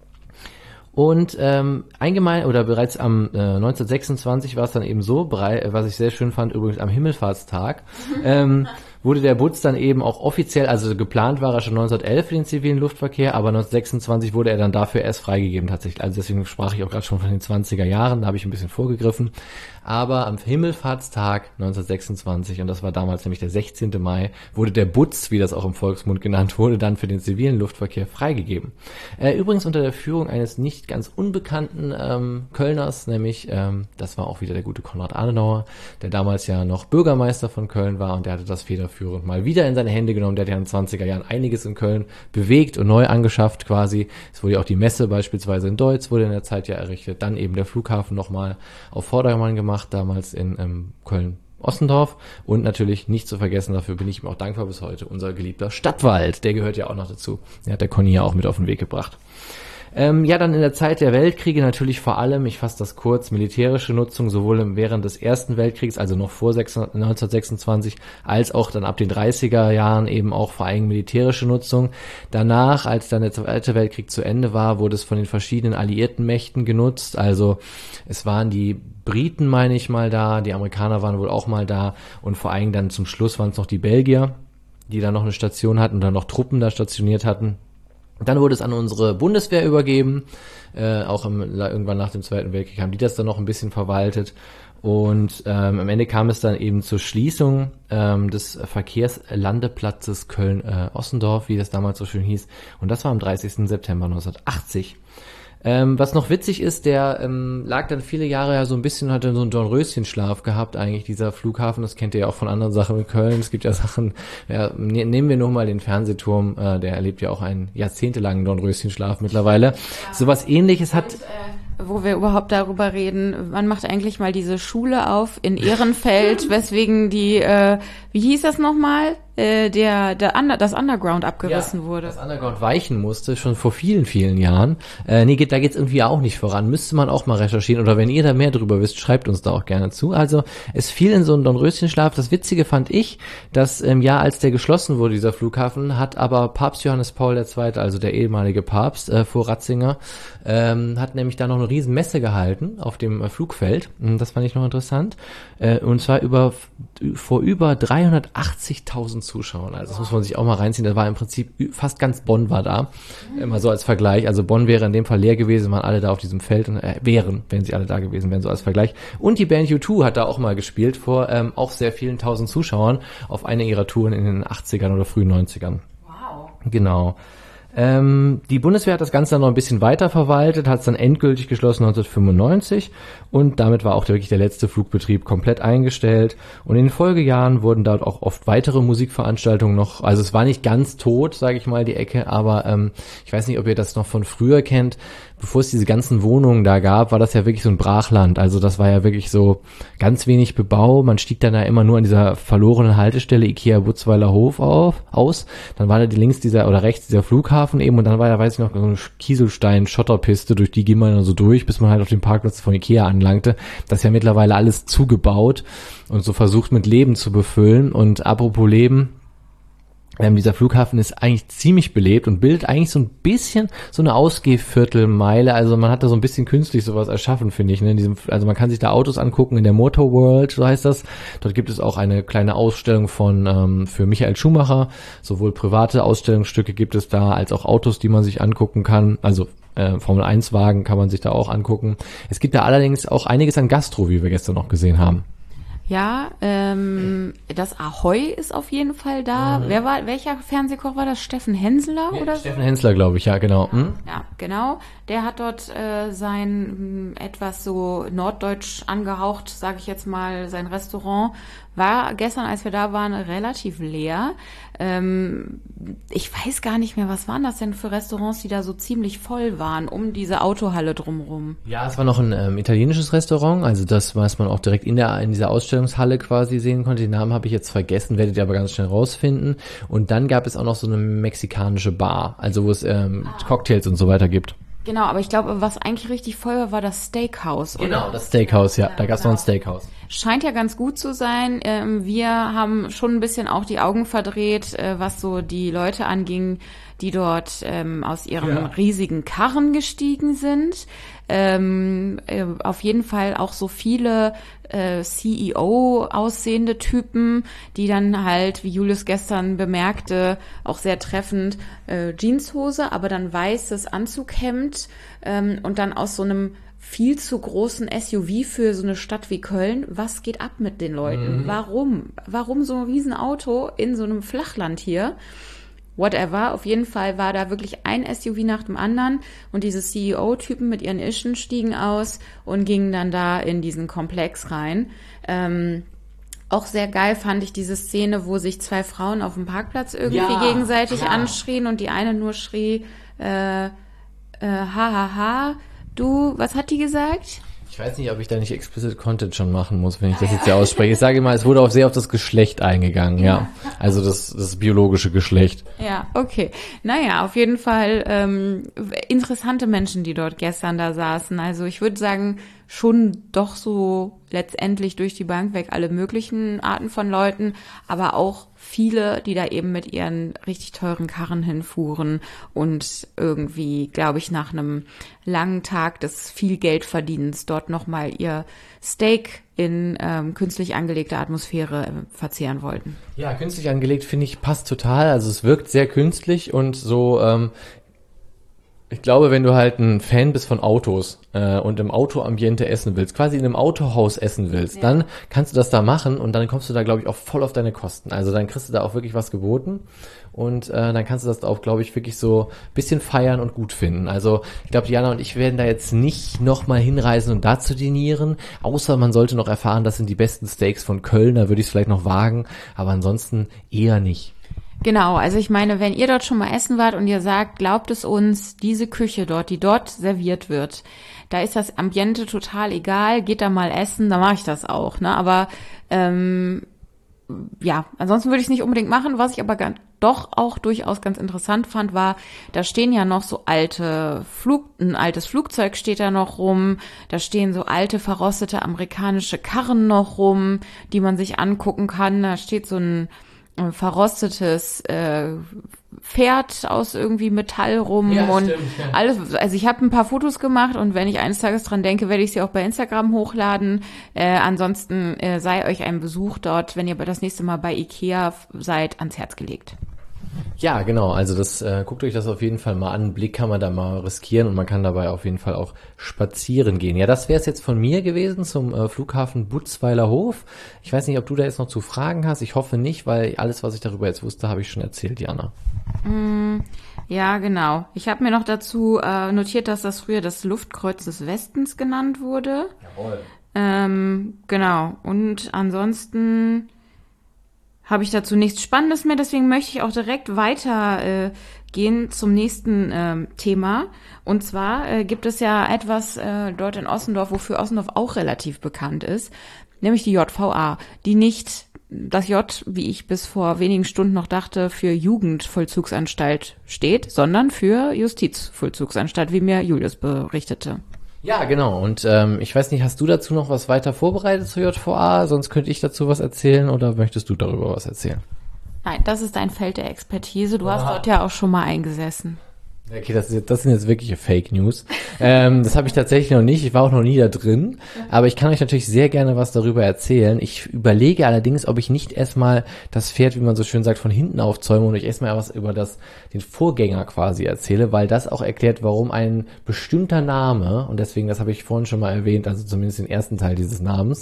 Und bereits am 1926 war es dann eben so, was ich sehr schön fand, übrigens am Himmelfahrtstag, wurde der Butz dann eben auch offiziell, also geplant war er schon 1911 für den zivilen Luftverkehr, aber 1926 wurde er dann dafür erst freigegeben tatsächlich. Also deswegen sprach ich auch gerade schon von den 20er Jahren, da habe ich ein bisschen vorgegriffen. Aber am Himmelfahrtstag 1926, und das war damals nämlich der 16. Mai, wurde der Butz, wie das auch im Volksmund genannt wurde, dann für den zivilen Luftverkehr freigegeben. Übrigens unter der Führung eines nicht ganz unbekannten Kölners, nämlich das war auch wieder der gute Konrad Adenauer, der damals ja noch Bürgermeister von Köln war, und der hatte das federführend mal wieder in seine Hände genommen. Der hat ja in den 20er Jahren einiges in Köln bewegt und neu angeschafft quasi. Es wurde ja auch die Messe beispielsweise in Deutz, wurde in der Zeit ja errichtet. Dann eben der Flughafen nochmal auf Vordermann gemacht, damals in Köln-Ossendorf. Und natürlich nicht zu vergessen, dafür bin ich ihm auch dankbar bis heute, unser geliebter Stadtwald. Der gehört ja auch noch dazu. Der hat der Conny ja auch mit auf den Weg gebracht. Dann in der Zeit der Weltkriege natürlich vor allem, ich fasse das kurz, militärische Nutzung, sowohl während des Ersten Weltkriegs, also noch vor 1926, als auch dann ab den 30er Jahren eben auch vor allem militärische Nutzung. Danach, als dann der Zweite Weltkrieg zu Ende war, wurde es von den verschiedenen alliierten Mächten genutzt. Also es waren die Briten, meine ich mal, da, die Amerikaner waren wohl auch mal da, und vor allem dann zum Schluss waren es noch die Belgier, die da noch eine Station hatten und dann noch Truppen da stationiert hatten. Dann wurde es an unsere Bundeswehr übergeben, auch irgendwann nach dem Zweiten Weltkrieg haben die das dann noch ein bisschen verwaltet, und am Ende kam es dann eben zur Schließung des Verkehrslandeplatzes Köln-Ossendorf, wie das damals so schön hieß, und das war am 30. September 1980. Was noch witzig ist, der lag dann viele Jahre ja so ein bisschen, hatte so einen Dornröschenschlaf gehabt eigentlich, dieser Flughafen. Das kennt ihr ja auch von anderen Sachen in Köln. Es gibt ja Sachen, nehmen wir nur mal den Fernsehturm, der erlebt ja auch einen jahrzehntelangen Dornröschenschlaf mittlerweile. Sowas Ähnliches hat... Wo wir überhaupt darüber reden, wann macht eigentlich mal diese Schule auf in Ehrenfeld, weswegen die, wie hieß das nochmal? Das Underground abgerissen wurde. Das Underground weichen musste, schon vor vielen, vielen Jahren. Da geht's irgendwie auch nicht voran. Müsste man auch mal recherchieren. Oder wenn ihr da mehr drüber wisst, schreibt uns da auch gerne zu. Also, es fiel in so einen Dornröschenschlaf. Das Witzige fand ich, dass im Jahr, als der geschlossen wurde, dieser Flughafen, hat aber Papst Johannes Paul II., also der ehemalige Papst vor Ratzinger, hat nämlich da noch eine riesen Messe gehalten auf dem Flugfeld. Das fand ich noch interessant. Und zwar vor über 380.000 Zuschauern. Also das muss man sich auch mal reinziehen. Da war im Prinzip fast ganz Bonn war da. Immer so als Vergleich. Also Bonn wäre in dem Fall leer gewesen, waren alle da auf diesem Feld und wenn sie alle da gewesen wären, so als Vergleich. Und die Band U2 hat da auch mal gespielt vor auch sehr vielen tausend Zuschauern auf einer ihrer Touren in den 80ern oder frühen 90ern. Wow. Genau. Die Bundeswehr hat das Ganze dann noch ein bisschen weiter verwaltet, hat es dann endgültig geschlossen 1995, und damit war auch wirklich der letzte Flugbetrieb komplett eingestellt, und in den Folgejahren wurden dort auch oft weitere Musikveranstaltungen noch, also es war nicht ganz tot, sage ich mal, die Ecke, aber ich weiß nicht, ob ihr das noch von früher kennt. Bevor es diese ganzen Wohnungen da gab, war das ja wirklich so ein Brachland. Also das war ja wirklich so ganz wenig Bebau. Man stieg dann da immer nur an dieser verlorenen Haltestelle Ikea Butzweiler Hof aus. Dann war da links rechts dieser Flughafen eben, und dann war da, weiß ich noch, so eine Kieselstein-Schotterpiste, durch die ging man dann so durch, bis man halt auf den Parkplatz von Ikea anlangte. Das ist ja mittlerweile alles zugebaut und so versucht mit Leben zu befüllen. Und apropos Leben, dieser Flughafen ist eigentlich ziemlich belebt und bildet eigentlich so ein bisschen so eine Ausgehviertelmeile. Also man hat da so ein bisschen künstlich sowas erschaffen, finde ich. Ne? Also man kann sich da Autos angucken in der Motor World, so heißt das. Dort gibt es auch eine kleine Ausstellung für Michael Schumacher. Sowohl private Ausstellungsstücke gibt es da, als auch Autos, die man sich angucken kann. Also Formel-1-Wagen kann man sich da auch angucken. Es gibt da allerdings auch einiges an Gastro, wie wir gestern noch gesehen haben. Ja, das Ahoi ist auf jeden Fall da. Welcher Fernsehkoch war das? Steffen Hensler oder so? Steffen Hensler, glaube ich, ja, genau. Ja, genau. Der hat dort sein etwas so norddeutsch angehaucht, sage ich jetzt mal, sein Restaurant. War gestern, als wir da waren, relativ leer. Ich weiß gar nicht mehr, was waren das denn für Restaurants, die da so ziemlich voll waren, um diese Autohalle drumherum? Ja, es war noch ein italienisches Restaurant, also das, was man auch direkt in dieser Ausstellungshalle quasi sehen konnte. Den Namen habe ich jetzt vergessen, werdet ihr aber ganz schnell rausfinden. Und dann gab es auch noch so eine mexikanische Bar, also wo es Cocktails und so weiter gibt. Genau, aber ich glaube, was eigentlich richtig voll war, war das Steakhouse, oder? Genau, das Steakhouse, ja. Da gab es noch ein Steakhouse. Scheint ja ganz gut zu sein. Wir haben schon ein bisschen auch die Augen verdreht, was so die Leute anging, die dort aus ihren riesigen Karren gestiegen sind. auf jeden Fall auch so viele CEO-aussehende Typen, die dann halt, wie Julius gestern bemerkte, auch sehr treffend, Jeanshose, aber dann weißes Anzughemd und dann aus so einem viel zu großen SUV für so eine Stadt wie Köln. Was geht ab mit den Leuten? Warum? Warum so ein Riesenauto in so einem Flachland hier? Whatever. Auf jeden Fall war da wirklich ein SUV nach dem anderen und diese CEO-Typen mit ihren Ischen stiegen aus und gingen dann da in diesen Komplex rein. Auch sehr geil fand ich diese Szene, wo sich zwei Frauen auf dem Parkplatz irgendwie gegenseitig anschrien und die eine nur schrie, du, was hat die gesagt? Ich weiß nicht, ob ich da nicht Explicit Content schon machen muss, wenn ich das jetzt hier ausspreche. Ich sage immer, es wurde auch sehr auf das Geschlecht eingegangen, ja. Also das biologische Geschlecht. Ja, okay. Naja, auf jeden Fall interessante Menschen, die dort gestern da saßen. Also ich würde sagen, schon doch so letztendlich durch die Bank weg alle möglichen Arten von Leuten, aber auch viele, die da eben mit ihren richtig teuren Karren hinfuhren und irgendwie, glaube ich, nach einem langen Tag des viel Geldverdienens dort nochmal ihr Steak in künstlich angelegter Atmosphäre verzehren wollten. Ja, künstlich angelegt, finde ich, passt total. Also es wirkt sehr künstlich und so, ich glaube, wenn du halt ein Fan bist von Autos und im Autoambiente essen willst, quasi in einem Autohaus essen willst, dann kannst du das da machen und dann kommst du da, glaube ich, auch voll auf deine Kosten. Also dann kriegst du da auch wirklich was geboten und dann kannst du das auch, glaube ich, wirklich so ein bisschen feiern und gut finden. Also ich glaube, Diana und ich werden da jetzt nicht nochmal hinreisen und da zu dinieren, außer man sollte noch erfahren, das sind die besten Steaks von Köln, da würde ich es vielleicht noch wagen, aber ansonsten eher nicht. Genau, also ich meine, wenn ihr dort schon mal essen wart und ihr sagt, glaubt es uns, diese Küche dort, die dort serviert wird, da ist das Ambiente total egal, geht da mal essen, da mache ich das auch, ne? Aber ja, ansonsten würde ich es nicht unbedingt machen. Was ich aber doch auch durchaus ganz interessant fand, war, da stehen ja noch so ein altes Flugzeug steht da noch rum, da stehen so alte, verrostete amerikanische Karren noch rum, die man sich angucken kann, da steht so ein verrostetes Pferd aus irgendwie Metall rum und stimmt, ja. Alles. Also ich habe ein paar Fotos gemacht und wenn ich eines Tages dran denke, werde ich sie auch bei Instagram hochladen. Ansonsten sei euch ein Besuch dort, wenn ihr das nächste Mal bei Ikea seid, ans Herz gelegt. Ja, genau. Also das guckt euch das auf jeden Fall mal an. Einen Blick kann man da mal riskieren und man kann dabei auf jeden Fall auch spazieren gehen. Ja, das wäre es jetzt von mir gewesen zum Flughafen Butzweiler Hof. Ich weiß nicht, ob du da jetzt noch zu Fragen hast. Ich hoffe nicht, weil alles, was ich darüber jetzt wusste, habe ich schon erzählt, Jana. Ja, genau. Ich habe mir noch dazu notiert, dass das früher das Luftkreuz des Westens genannt wurde. Jawohl. Genau. Und ansonsten habe ich dazu nichts Spannendes mehr, deswegen möchte ich auch direkt weiter gehen zum nächsten Thema. Und zwar gibt es ja etwas dort in Ossendorf, wofür Ossendorf auch relativ bekannt ist, nämlich die JVA, die nicht das J, wie ich bis vor wenigen Stunden noch dachte, für Jugendvollzugsanstalt steht, sondern für Justizvollzugsanstalt, wie mir Julius berichtete. Ja, genau. Und ich weiß nicht, hast du dazu noch was weiter vorbereitet zur JVA? Sonst könnte ich dazu was erzählen oder möchtest du darüber was erzählen? Nein, das ist dein Feld der Expertise. Du hast dort ja auch schon mal eingesessen. Okay, das sind jetzt wirkliche Fake News. Das habe ich tatsächlich noch nicht. Ich war auch noch nie da drin. Aber ich kann euch natürlich sehr gerne was darüber erzählen. Ich überlege allerdings, ob ich nicht erstmal das Pferd, wie man so schön sagt, von hinten aufzäume und euch erstmal was über den Vorgänger quasi erzähle, weil das auch erklärt, warum ein bestimmter Name, und deswegen, das habe ich vorhin schon mal erwähnt, also zumindest den ersten Teil dieses Namens,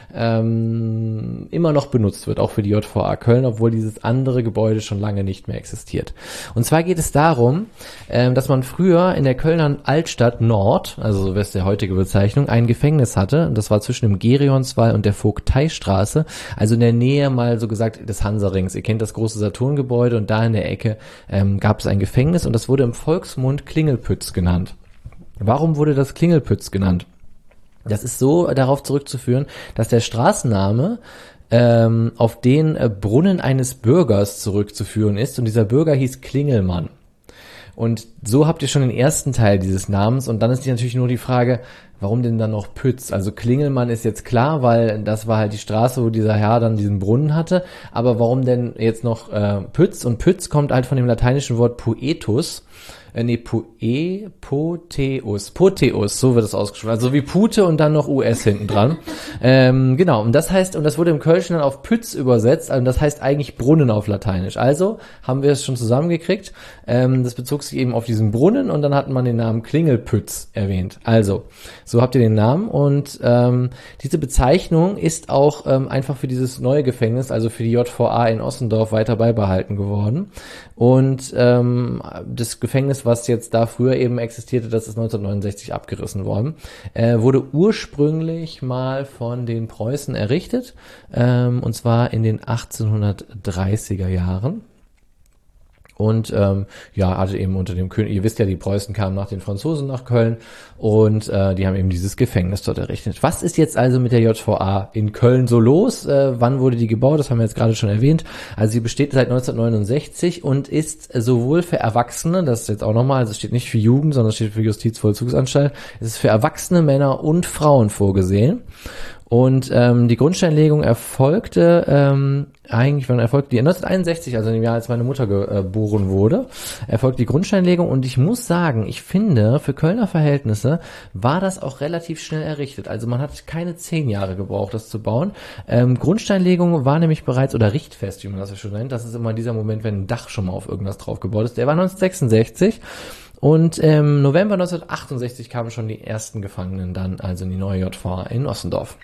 immer noch benutzt wird, auch für die JVA Köln, obwohl dieses andere Gebäude schon lange nicht mehr existiert. Und zwar geht es darum, dass man früher in der Kölner Altstadt Nord, also so wäre es der heutige Bezeichnung, ein Gefängnis hatte. Und das war zwischen dem Gerionswall und der Vogteistraße, also in der Nähe mal so gesagt des Hanserings. Ihr kennt das große Saturngebäude und da in der Ecke gab es ein Gefängnis und das wurde im Volksmund Klingelpütz genannt. Warum wurde das Klingelpütz genannt? Das ist so darauf zurückzuführen, dass der Straßenname auf den Brunnen eines Bürgers zurückzuführen ist und dieser Bürger hieß Klingelmann. Und so habt ihr schon den ersten Teil dieses Namens und dann ist natürlich nur die Frage, warum denn dann noch Pütz? Also Klingelmann ist jetzt klar, weil das war halt die Straße, wo dieser Herr dann diesen Brunnen hatte, aber warum denn jetzt noch Pütz? Und Pütz kommt halt von dem lateinischen Wort Poetus, Poteus, so wird es ausgesprochen. Also wie Pute und dann noch US hinten dran. Genau, und das heißt, und das wurde im Kölschen dann auf Pütz übersetzt, also das heißt eigentlich Brunnen auf Lateinisch. Also haben wir es schon zusammengekriegt. Das bezog sich eben auf diesen Brunnen und dann hat man den Namen Klingelpütz erwähnt. Also, so habt ihr den Namen und diese Bezeichnung ist auch einfach für dieses neue Gefängnis, also für die JVA in Ossendorf weiter beibehalten geworden. Und das Gefängnis, was jetzt da früher eben existierte, das ist 1969 abgerissen worden, wurde ursprünglich mal von den Preußen errichtet, und zwar in den 1830er Jahren. Und hatte eben unter dem König, ihr wisst ja, die Preußen kamen nach den Franzosen nach Köln und die haben eben dieses Gefängnis dort errichtet. Was ist jetzt also mit der JVA in Köln so los? Wann wurde die gebaut? Das haben wir jetzt gerade schon erwähnt. Also sie besteht seit 1969 und ist sowohl für Erwachsene, das ist jetzt auch nochmal, also es steht nicht für Jugend, sondern es steht für Justizvollzugsanstalt, es ist für erwachsene Männer und Frauen vorgesehen. Und die Grundsteinlegung erfolgte die 1961, also im Jahr, als meine Mutter geboren wurde, erfolgte die Grundsteinlegung und ich muss sagen, ich finde, für Kölner Verhältnisse war das auch relativ schnell errichtet. Also man hat keine 10 Jahre gebraucht, das zu bauen. Grundsteinlegung war nämlich bereits, oder richtfest, wie man das ja schon nennt, das ist immer dieser Moment, wenn ein Dach schon mal auf irgendwas drauf gebaut ist, der war 1966. Und im November 1968 kamen schon die ersten Gefangenen dann, also in die neue JVA in Ossendorf.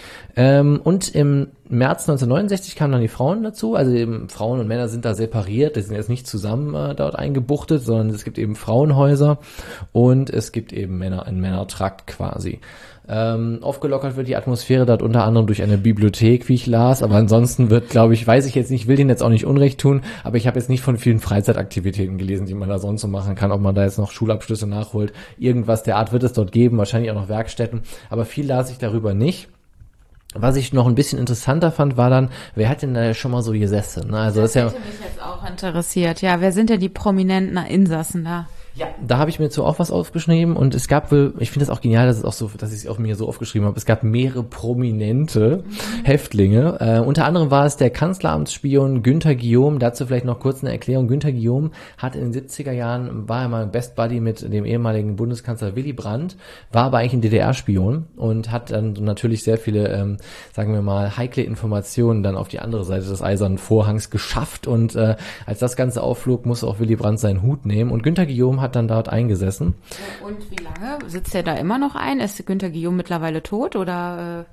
Und im März 1969 kamen dann die Frauen dazu, also eben Frauen und Männer sind da separiert, die sind jetzt nicht zusammen dort eingebuchtet, sondern es gibt eben Frauenhäuser und es gibt eben einen Männertrakt quasi. Aufgelockert wird die Atmosphäre dort unter anderem durch eine Bibliothek, wie ich las, aber ansonsten wird, glaube ich, weiß ich jetzt nicht, will denen jetzt auch nicht Unrecht tun, aber ich habe jetzt nicht von vielen Freizeitaktivitäten gelesen, die man da sonst so machen kann, ob man da jetzt noch Schulabschlüsse nachholt, irgendwas der Art wird es dort geben, wahrscheinlich auch noch Werkstätten, aber viel las ich darüber nicht. Was ich noch ein bisschen interessanter fand, war dann, wer hat denn da schon mal so gesessen? Ne? Also das hätte mich jetzt auch interessiert. Ja, wer sind denn die prominenten Insassen da? Ja, da habe ich mir dazu auch was aufgeschrieben und es gab wohl, ich finde das auch genial, dass ich es auch mir so aufgeschrieben habe, es gab mehrere prominente Häftlinge. Unter anderem war es der Kanzleramtsspion Günther Guillaume, dazu vielleicht noch kurz eine Erklärung. Günther Guillaume hat in den 70er Jahren, war er mal Best Buddy mit dem ehemaligen Bundeskanzler Willy Brandt, war aber eigentlich ein DDR-Spion und hat dann natürlich sehr viele, sagen wir mal, heikle Informationen dann auf die andere Seite des Eisernen Vorhangs geschafft und als das Ganze aufflog, musste auch Willy Brandt seinen Hut nehmen und Günther Guillaume hat dann dort eingesessen. Und wie lange? Sitzt er da immer noch ein? Ist Günther Guillaume mittlerweile tot oder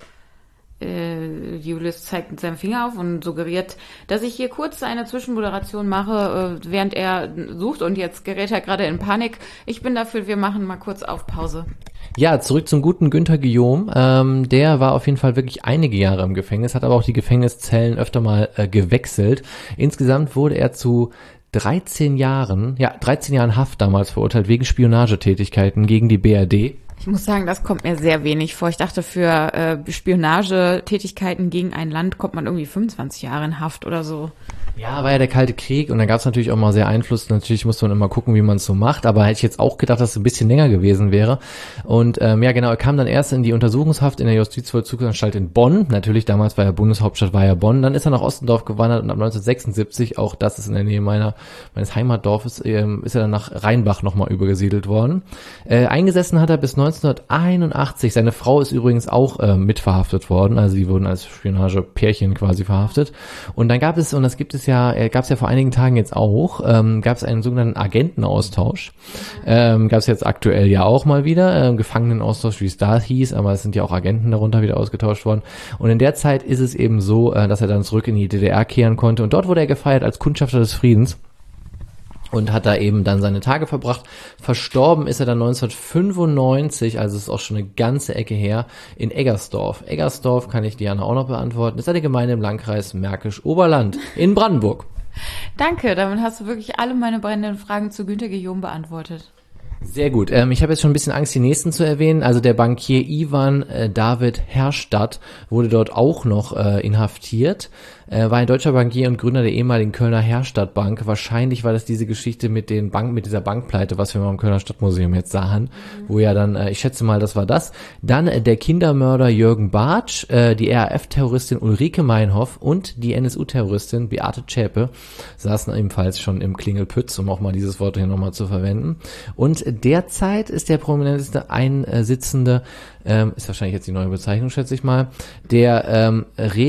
Julius zeigt mit seinem Finger auf und suggeriert, dass ich hier kurz eine Zwischenmoderation mache, während er sucht und jetzt gerät er gerade in Panik. Ich bin dafür, wir machen mal kurz auf Pause. Ja, zurück zum guten Günther Guillaume. Der war auf jeden Fall wirklich einige Jahre im Gefängnis, hat aber auch die Gefängniszellen öfter mal gewechselt. Insgesamt wurde er zu 13 Jahren Haft damals verurteilt, wegen Spionagetätigkeiten gegen die BRD. Ich muss sagen, das kommt mir sehr wenig vor. Ich dachte, für Spionagetätigkeiten gegen ein Land kommt man irgendwie 25 Jahre in Haft oder so. Ja, war ja der Kalte Krieg und da gab es natürlich auch mal sehr Einfluss. Natürlich muss man immer gucken, wie man es so macht, aber hätte ich jetzt auch gedacht, dass es ein bisschen länger gewesen wäre. Und er kam dann erst in die Untersuchungshaft in der Justizvollzugsanstalt in Bonn. Natürlich, damals war ja Bundeshauptstadt, war ja Bonn. Dann ist er nach Ossendorf gewandert und ab 1976, auch das ist in der Nähe meines Heimatdorfes, ist er dann nach Rheinbach nochmal übergesiedelt worden. Eingesessen hat er bis 1981. Seine Frau ist übrigens auch mitverhaftet worden, also sie wurden als Spionagepärchen quasi verhaftet. Und dann gab es vor einigen Tagen jetzt auch, gab es einen sogenannten Agentenaustausch. Gab es jetzt aktuell ja auch mal wieder, Gefangenenaustausch, wie es da hieß, aber es sind ja auch Agenten darunter wieder ausgetauscht worden. Und in der Zeit ist es eben so, dass er dann zurück in die DDR kehren konnte und dort wurde er gefeiert als Kundschafter des Friedens. Und hat da eben dann seine Tage verbracht. Verstorben ist er dann 1995, also ist auch schon eine ganze Ecke her, in Eggersdorf. Eggersdorf kann ich Diana auch noch beantworten. Das ist eine Gemeinde im Landkreis Märkisch-Oberland in Brandenburg. Danke, damit hast du wirklich alle meine brennenden Fragen zu Günther Guillaume beantwortet. Sehr gut. Ich habe jetzt schon ein bisschen Angst, die nächsten zu erwähnen. Also der Bankier Ivan David Herrstadt wurde dort auch noch inhaftiert. war ein deutscher Bankier und Gründer der ehemaligen Kölner Herstadtbank. Wahrscheinlich war das diese Geschichte mit dieser Bankpleite, was wir mal im Kölner Stadtmuseum jetzt sahen, wo ja dann, ich schätze mal, das war das. Dann der Kindermörder Jürgen Bartsch, die RAF-Terroristin Ulrike Meinhoff und die NSU-Terroristin Beate Zschäpe saßen ebenfalls schon im Klingelpütz, um auch mal dieses Wort hier nochmal zu verwenden. Und derzeit ist der prominenteste Einsitzende, ist wahrscheinlich jetzt die neue Bezeichnung, schätze ich mal, der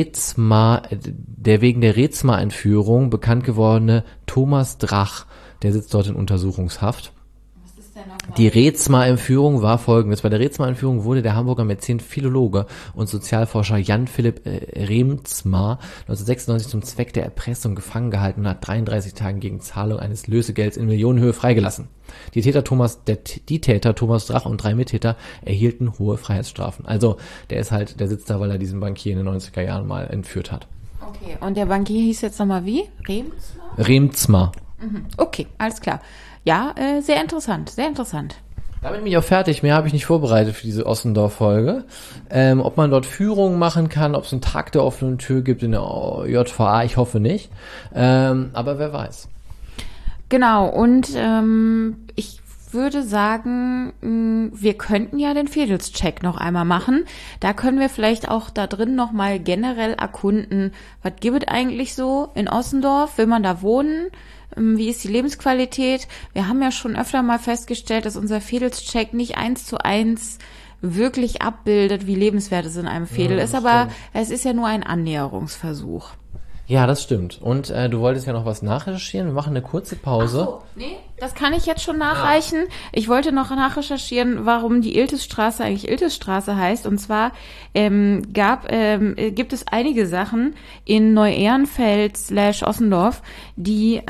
wegen der Reetzma-Entführung bekannt gewordene Thomas Drach, der sitzt dort in Untersuchungshaft. Die Reetzma-Entführung war folgendes. Bei der Reetzma-Entführung wurde der Hamburger Mäzen-Philologe und Sozialforscher Jan-Philipp Reemtsma 1996 zum Zweck der Erpressung gefangen gehalten und nach 33 Tagen gegen Zahlung eines Lösegelds in Millionenhöhe freigelassen. Die Täter Thomas Drach und 3 Mittäter erhielten hohe Freiheitsstrafen. Also der sitzt da, weil er diesen Bankier in den 90er Jahren mal entführt hat. Okay, und der Bankier hieß jetzt nochmal wie? Reemtsma. Okay, alles klar. Ja, sehr interessant, sehr interessant. Damit bin ich auch fertig. Mehr habe ich nicht vorbereitet für diese Ossendorf-Folge. Ob man dort Führungen machen kann, ob es einen Tag der offenen Tür gibt in der JVA, ich hoffe nicht. Aber wer weiß. Genau, und ich würde sagen, wir könnten ja den Vedelscheck noch einmal machen. Da können wir vielleicht auch da drin nochmal generell erkunden, was gibt es eigentlich so in Ossendorf? Will man da wohnen? Wie ist die Lebensqualität? Wir haben ja schon öfter mal festgestellt, dass unser Vedelscheck nicht 1:1 wirklich abbildet, wie lebenswert es in einem Veedel ist, aber es ist ja nur ein Annäherungsversuch. Ja, das stimmt. Und du wolltest ja noch was nachrecherchieren. Wir machen eine kurze Pause. Ach so, nee, das kann ich jetzt schon nachreichen. Ich wollte noch nachrecherchieren, warum die Iltisstraße eigentlich Iltisstraße heißt. Und zwar gibt es einige in Neu-Ehrenfeld / Ossendorf, die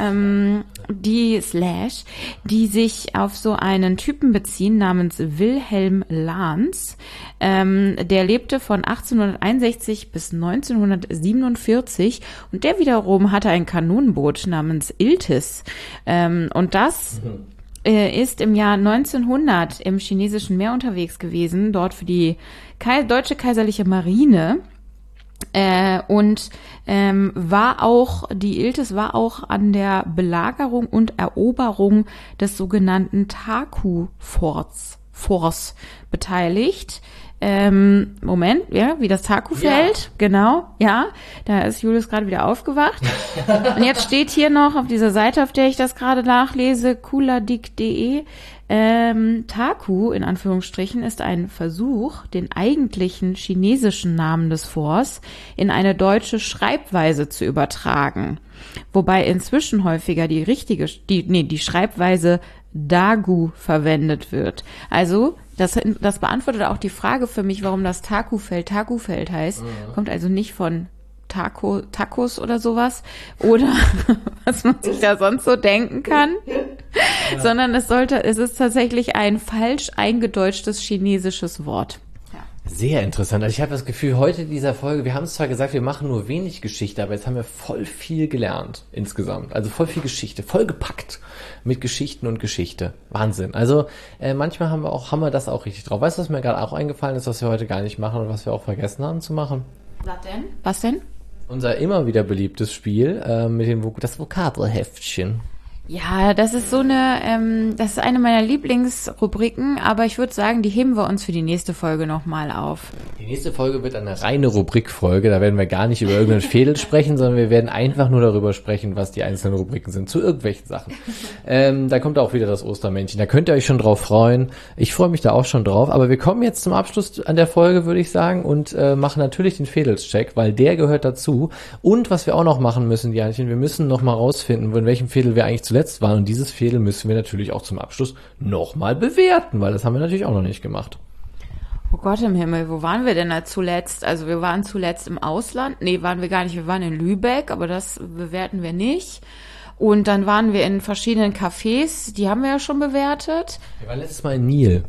sich auf so einen Typen beziehen namens Wilhelm Lahns. Der lebte von 1861 bis 1947 und der wiederum hatte ein Kanonenboot namens Iltis. Und das ist im Jahr 1900 im chinesischen Meer unterwegs gewesen, dort für die deutsche kaiserliche Marine. Die Iltis war auch an der Belagerung und Eroberung des sogenannten Taku-Forts beteiligt. Wie das Taku-Feld, ja. Genau, ja, da ist Julius gerade wieder aufgewacht. Und jetzt steht hier noch auf dieser Seite, auf der ich das gerade nachlese, kuladik.de, Taku, in Anführungsstrichen, ist ein Versuch, den eigentlichen chinesischen Namen des Forts in eine deutsche Schreibweise zu übertragen. Wobei inzwischen häufiger die Schreibweise Dagu verwendet wird. Also, das beantwortet auch die Frage für mich, warum das Taku-Feld heißt. Kommt also nicht von Tacos oder sowas oder was man sich da sonst so denken kann, sondern es ist tatsächlich ein falsch eingedeutschtes chinesisches Wort. Sehr interessant. Also ich habe das Gefühl, heute in dieser Folge, wir haben es zwar gesagt, wir machen nur wenig Geschichte, aber jetzt haben wir voll viel gelernt insgesamt. Also voll viel Geschichte, voll gepackt mit Geschichten und Geschichte. Wahnsinn. Also manchmal haben wir das auch richtig drauf. Weißt du, was mir gerade auch eingefallen ist, was wir heute gar nicht machen und was wir auch vergessen haben zu machen? Was denn? Unser immer wieder beliebtes Spiel mit das Vokabelheftchen. Ja, das ist das ist eine meiner Lieblingsrubriken, aber ich würde sagen, die heben wir uns für die nächste Folge nochmal auf. Die nächste Folge wird eine reine Rubrikfolge, da werden wir gar nicht über irgendeinen Fädel sprechen, sondern wir werden einfach nur darüber sprechen, was die einzelnen Rubriken sind, zu irgendwelchen Sachen. Da kommt auch wieder das Ostermännchen, da könnt ihr euch schon drauf freuen. Ich freue mich da auch schon drauf, aber wir kommen jetzt zum Abschluss an der Folge, würde ich sagen, und machen natürlich den Fädelscheck, weil der gehört dazu. Und was wir auch noch machen müssen, Janchen, wir müssen noch mal rausfinden, in welchem Fädel wir eigentlich zuletzt waren, und dieses Fädel müssen wir natürlich auch zum Abschluss nochmal bewerten, weil das haben wir natürlich auch noch nicht gemacht. Oh Gott im Himmel, wo waren wir denn da zuletzt? Also wir waren zuletzt im Ausland. Nee, waren wir gar nicht. Wir waren in Lübeck, aber das bewerten wir nicht. Und dann waren wir in verschiedenen Cafés, die haben wir ja schon bewertet. Wir waren letztes Mal in Nil.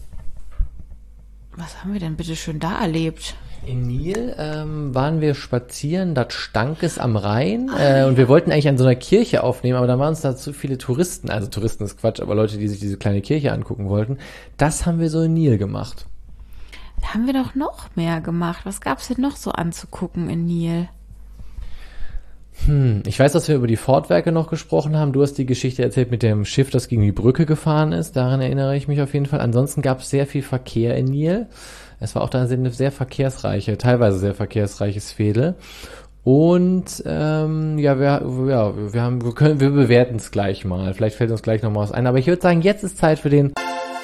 Was haben wir denn bitte schön da erlebt? In Nil waren wir spazieren, da stank es am Rhein und wir wollten eigentlich an so einer Kirche aufnehmen, aber da waren uns da zu viele Touristen, also Touristen ist Quatsch, aber Leute, die sich diese kleine Kirche angucken wollten. Das haben wir so in Nil gemacht. Da haben wir doch noch mehr gemacht. Was gab's denn noch so anzugucken in Nil? Ich weiß, dass wir über die Fortwerke noch gesprochen haben. Du hast die Geschichte erzählt mit dem Schiff, das gegen die Brücke gefahren ist. Daran erinnere ich mich auf jeden Fall. Ansonsten gab es sehr viel Verkehr in Nil. Es war auch da eine sehr verkehrsreiche, teilweise sehr verkehrsreiches Fehde. Und wir bewerten es gleich mal. Vielleicht fällt uns gleich noch mal was ein. Aber ich würde sagen, jetzt ist Zeit für den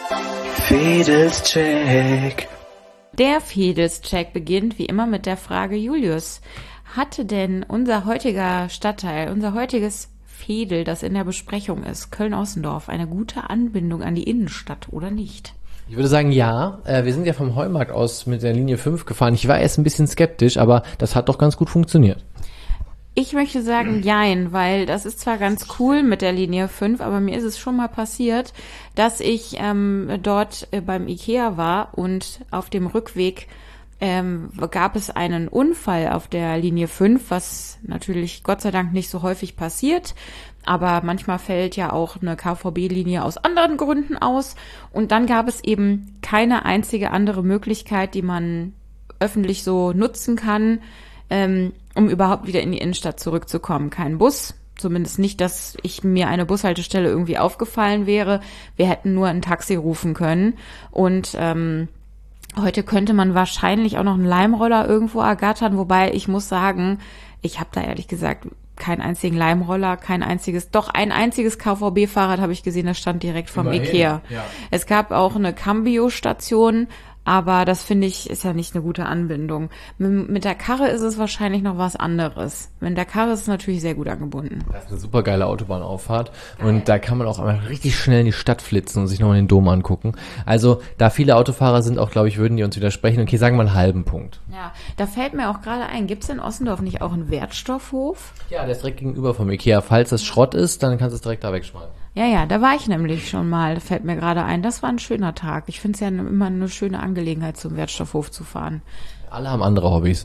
Fedelscheck. Der Fedelscheck beginnt wie immer mit der Frage, Julius, hatte denn unser heutiger Stadtteil, unser heutiges Fedel, das in der Besprechung ist, Köln-Ossendorf, eine gute Anbindung an die Innenstadt oder nicht? Ich würde sagen, ja. Wir sind ja vom Heumarkt aus mit der Linie 5 gefahren. Ich war erst ein bisschen skeptisch, aber das hat doch ganz gut funktioniert. Ich möchte sagen, jein, weil das ist zwar ganz cool mit der Linie 5, aber mir ist es schon mal passiert, dass ich dort beim Ikea war und auf dem Rückweg gab es einen Unfall auf der Linie 5, was natürlich Gott sei Dank nicht so häufig passiert, aber manchmal fällt ja auch eine KVB-Linie aus anderen Gründen aus und dann gab es eben keine einzige andere Möglichkeit, die man öffentlich so nutzen kann, um überhaupt wieder in die Innenstadt zurückzukommen. Kein Bus, zumindest nicht, dass mir eine Bushaltestelle irgendwie aufgefallen wäre. Wir hätten nur ein Taxi rufen können und heute könnte man wahrscheinlich auch noch einen Leimroller irgendwo ergattern, wobei ich muss sagen, ich habe da ehrlich gesagt keinen einzigen Leimroller, ein einziges KVB-Fahrrad habe ich gesehen, das stand direkt vom Ikea. Ja. Es gab auch eine Cambio-Station, aber das finde ich, ist ja nicht eine gute Anbindung. Mit der Karre ist es wahrscheinlich noch was anderes. Mit der Karre ist es natürlich sehr gut angebunden. Das ist eine super geile Autobahnauffahrt. Geil. Und da kann man auch einmal richtig schnell in die Stadt flitzen und sich nochmal den Dom angucken. Also, da viele Autofahrer sind auch, glaube ich, würden die uns widersprechen. Okay, sagen wir einen halben Punkt. Ja, da fällt mir auch gerade ein, gibt es in Ossendorf nicht auch einen Wertstoffhof? Ja, der ist direkt gegenüber vom Ikea. Falls das Schrott ist, dann kannst du es direkt da wegschmeißen. Ja, da war ich nämlich schon mal, das fällt mir gerade ein. Das war ein schöner Tag. Ich finde es ja immer eine schöne Angelegenheit, zum Wertstoffhof zu fahren. Alle haben andere Hobbys.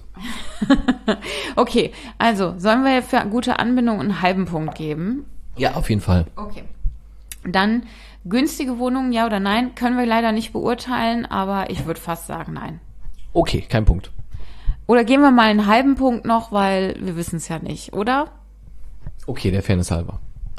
Okay, also sollen wir für gute Anbindung einen halben Punkt geben? Ja, auf jeden Fall. Okay. Dann günstige Wohnungen, ja oder nein, können wir leider nicht beurteilen, aber ich würde fast sagen nein. Okay, kein Punkt. Oder geben wir mal einen halben Punkt noch, weil wir wissen es ja nicht, oder? Okay, der Fairness halber.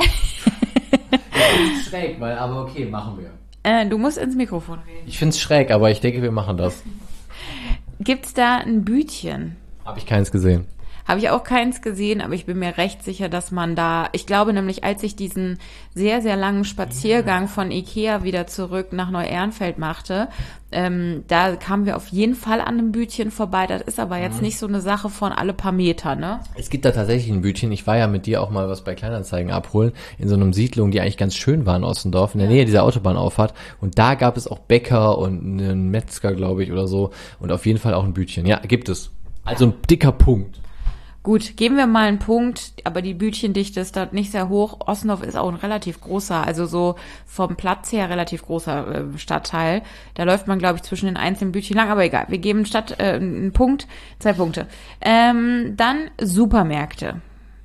Das ist schräg, aber okay, machen wir. Du musst ins Mikrofon reden. Ich find's schräg, aber ich denke, wir machen das. Gibt's da ein Bütchen? Habe ich keins gesehen. Habe ich auch keins gesehen, aber ich bin mir recht sicher, dass man da, ich glaube nämlich, als ich diesen sehr, sehr langen Spaziergang von Ikea wieder zurück nach Neu-Ehrenfeld machte, da kamen wir auf jeden Fall an einem Bütchen vorbei. Das ist aber jetzt nicht so eine Sache von alle paar Meter, ne? Es gibt da tatsächlich ein Bütchen. Ich war ja mit dir auch mal was bei Kleinanzeigen abholen, in so einem Siedlung, die eigentlich ganz schön war in Ossendorf, in der Nähe dieser Autobahnauffahrt. Und da gab es auch Bäcker und einen Metzger, glaube ich, oder so. Und auf jeden Fall auch ein Bütchen. Ja, gibt es. Also ein dicker Punkt. Gut, geben wir mal einen Punkt, aber die Bütchendichte ist dort nicht sehr hoch. Ossendorf ist auch ein relativ großer, also so vom Platz her relativ großer Stadtteil. Da läuft man, glaube ich, zwischen den einzelnen Bütchen lang, aber egal. Wir geben einen Punkt, 2 Punkte. Dann Supermärkte.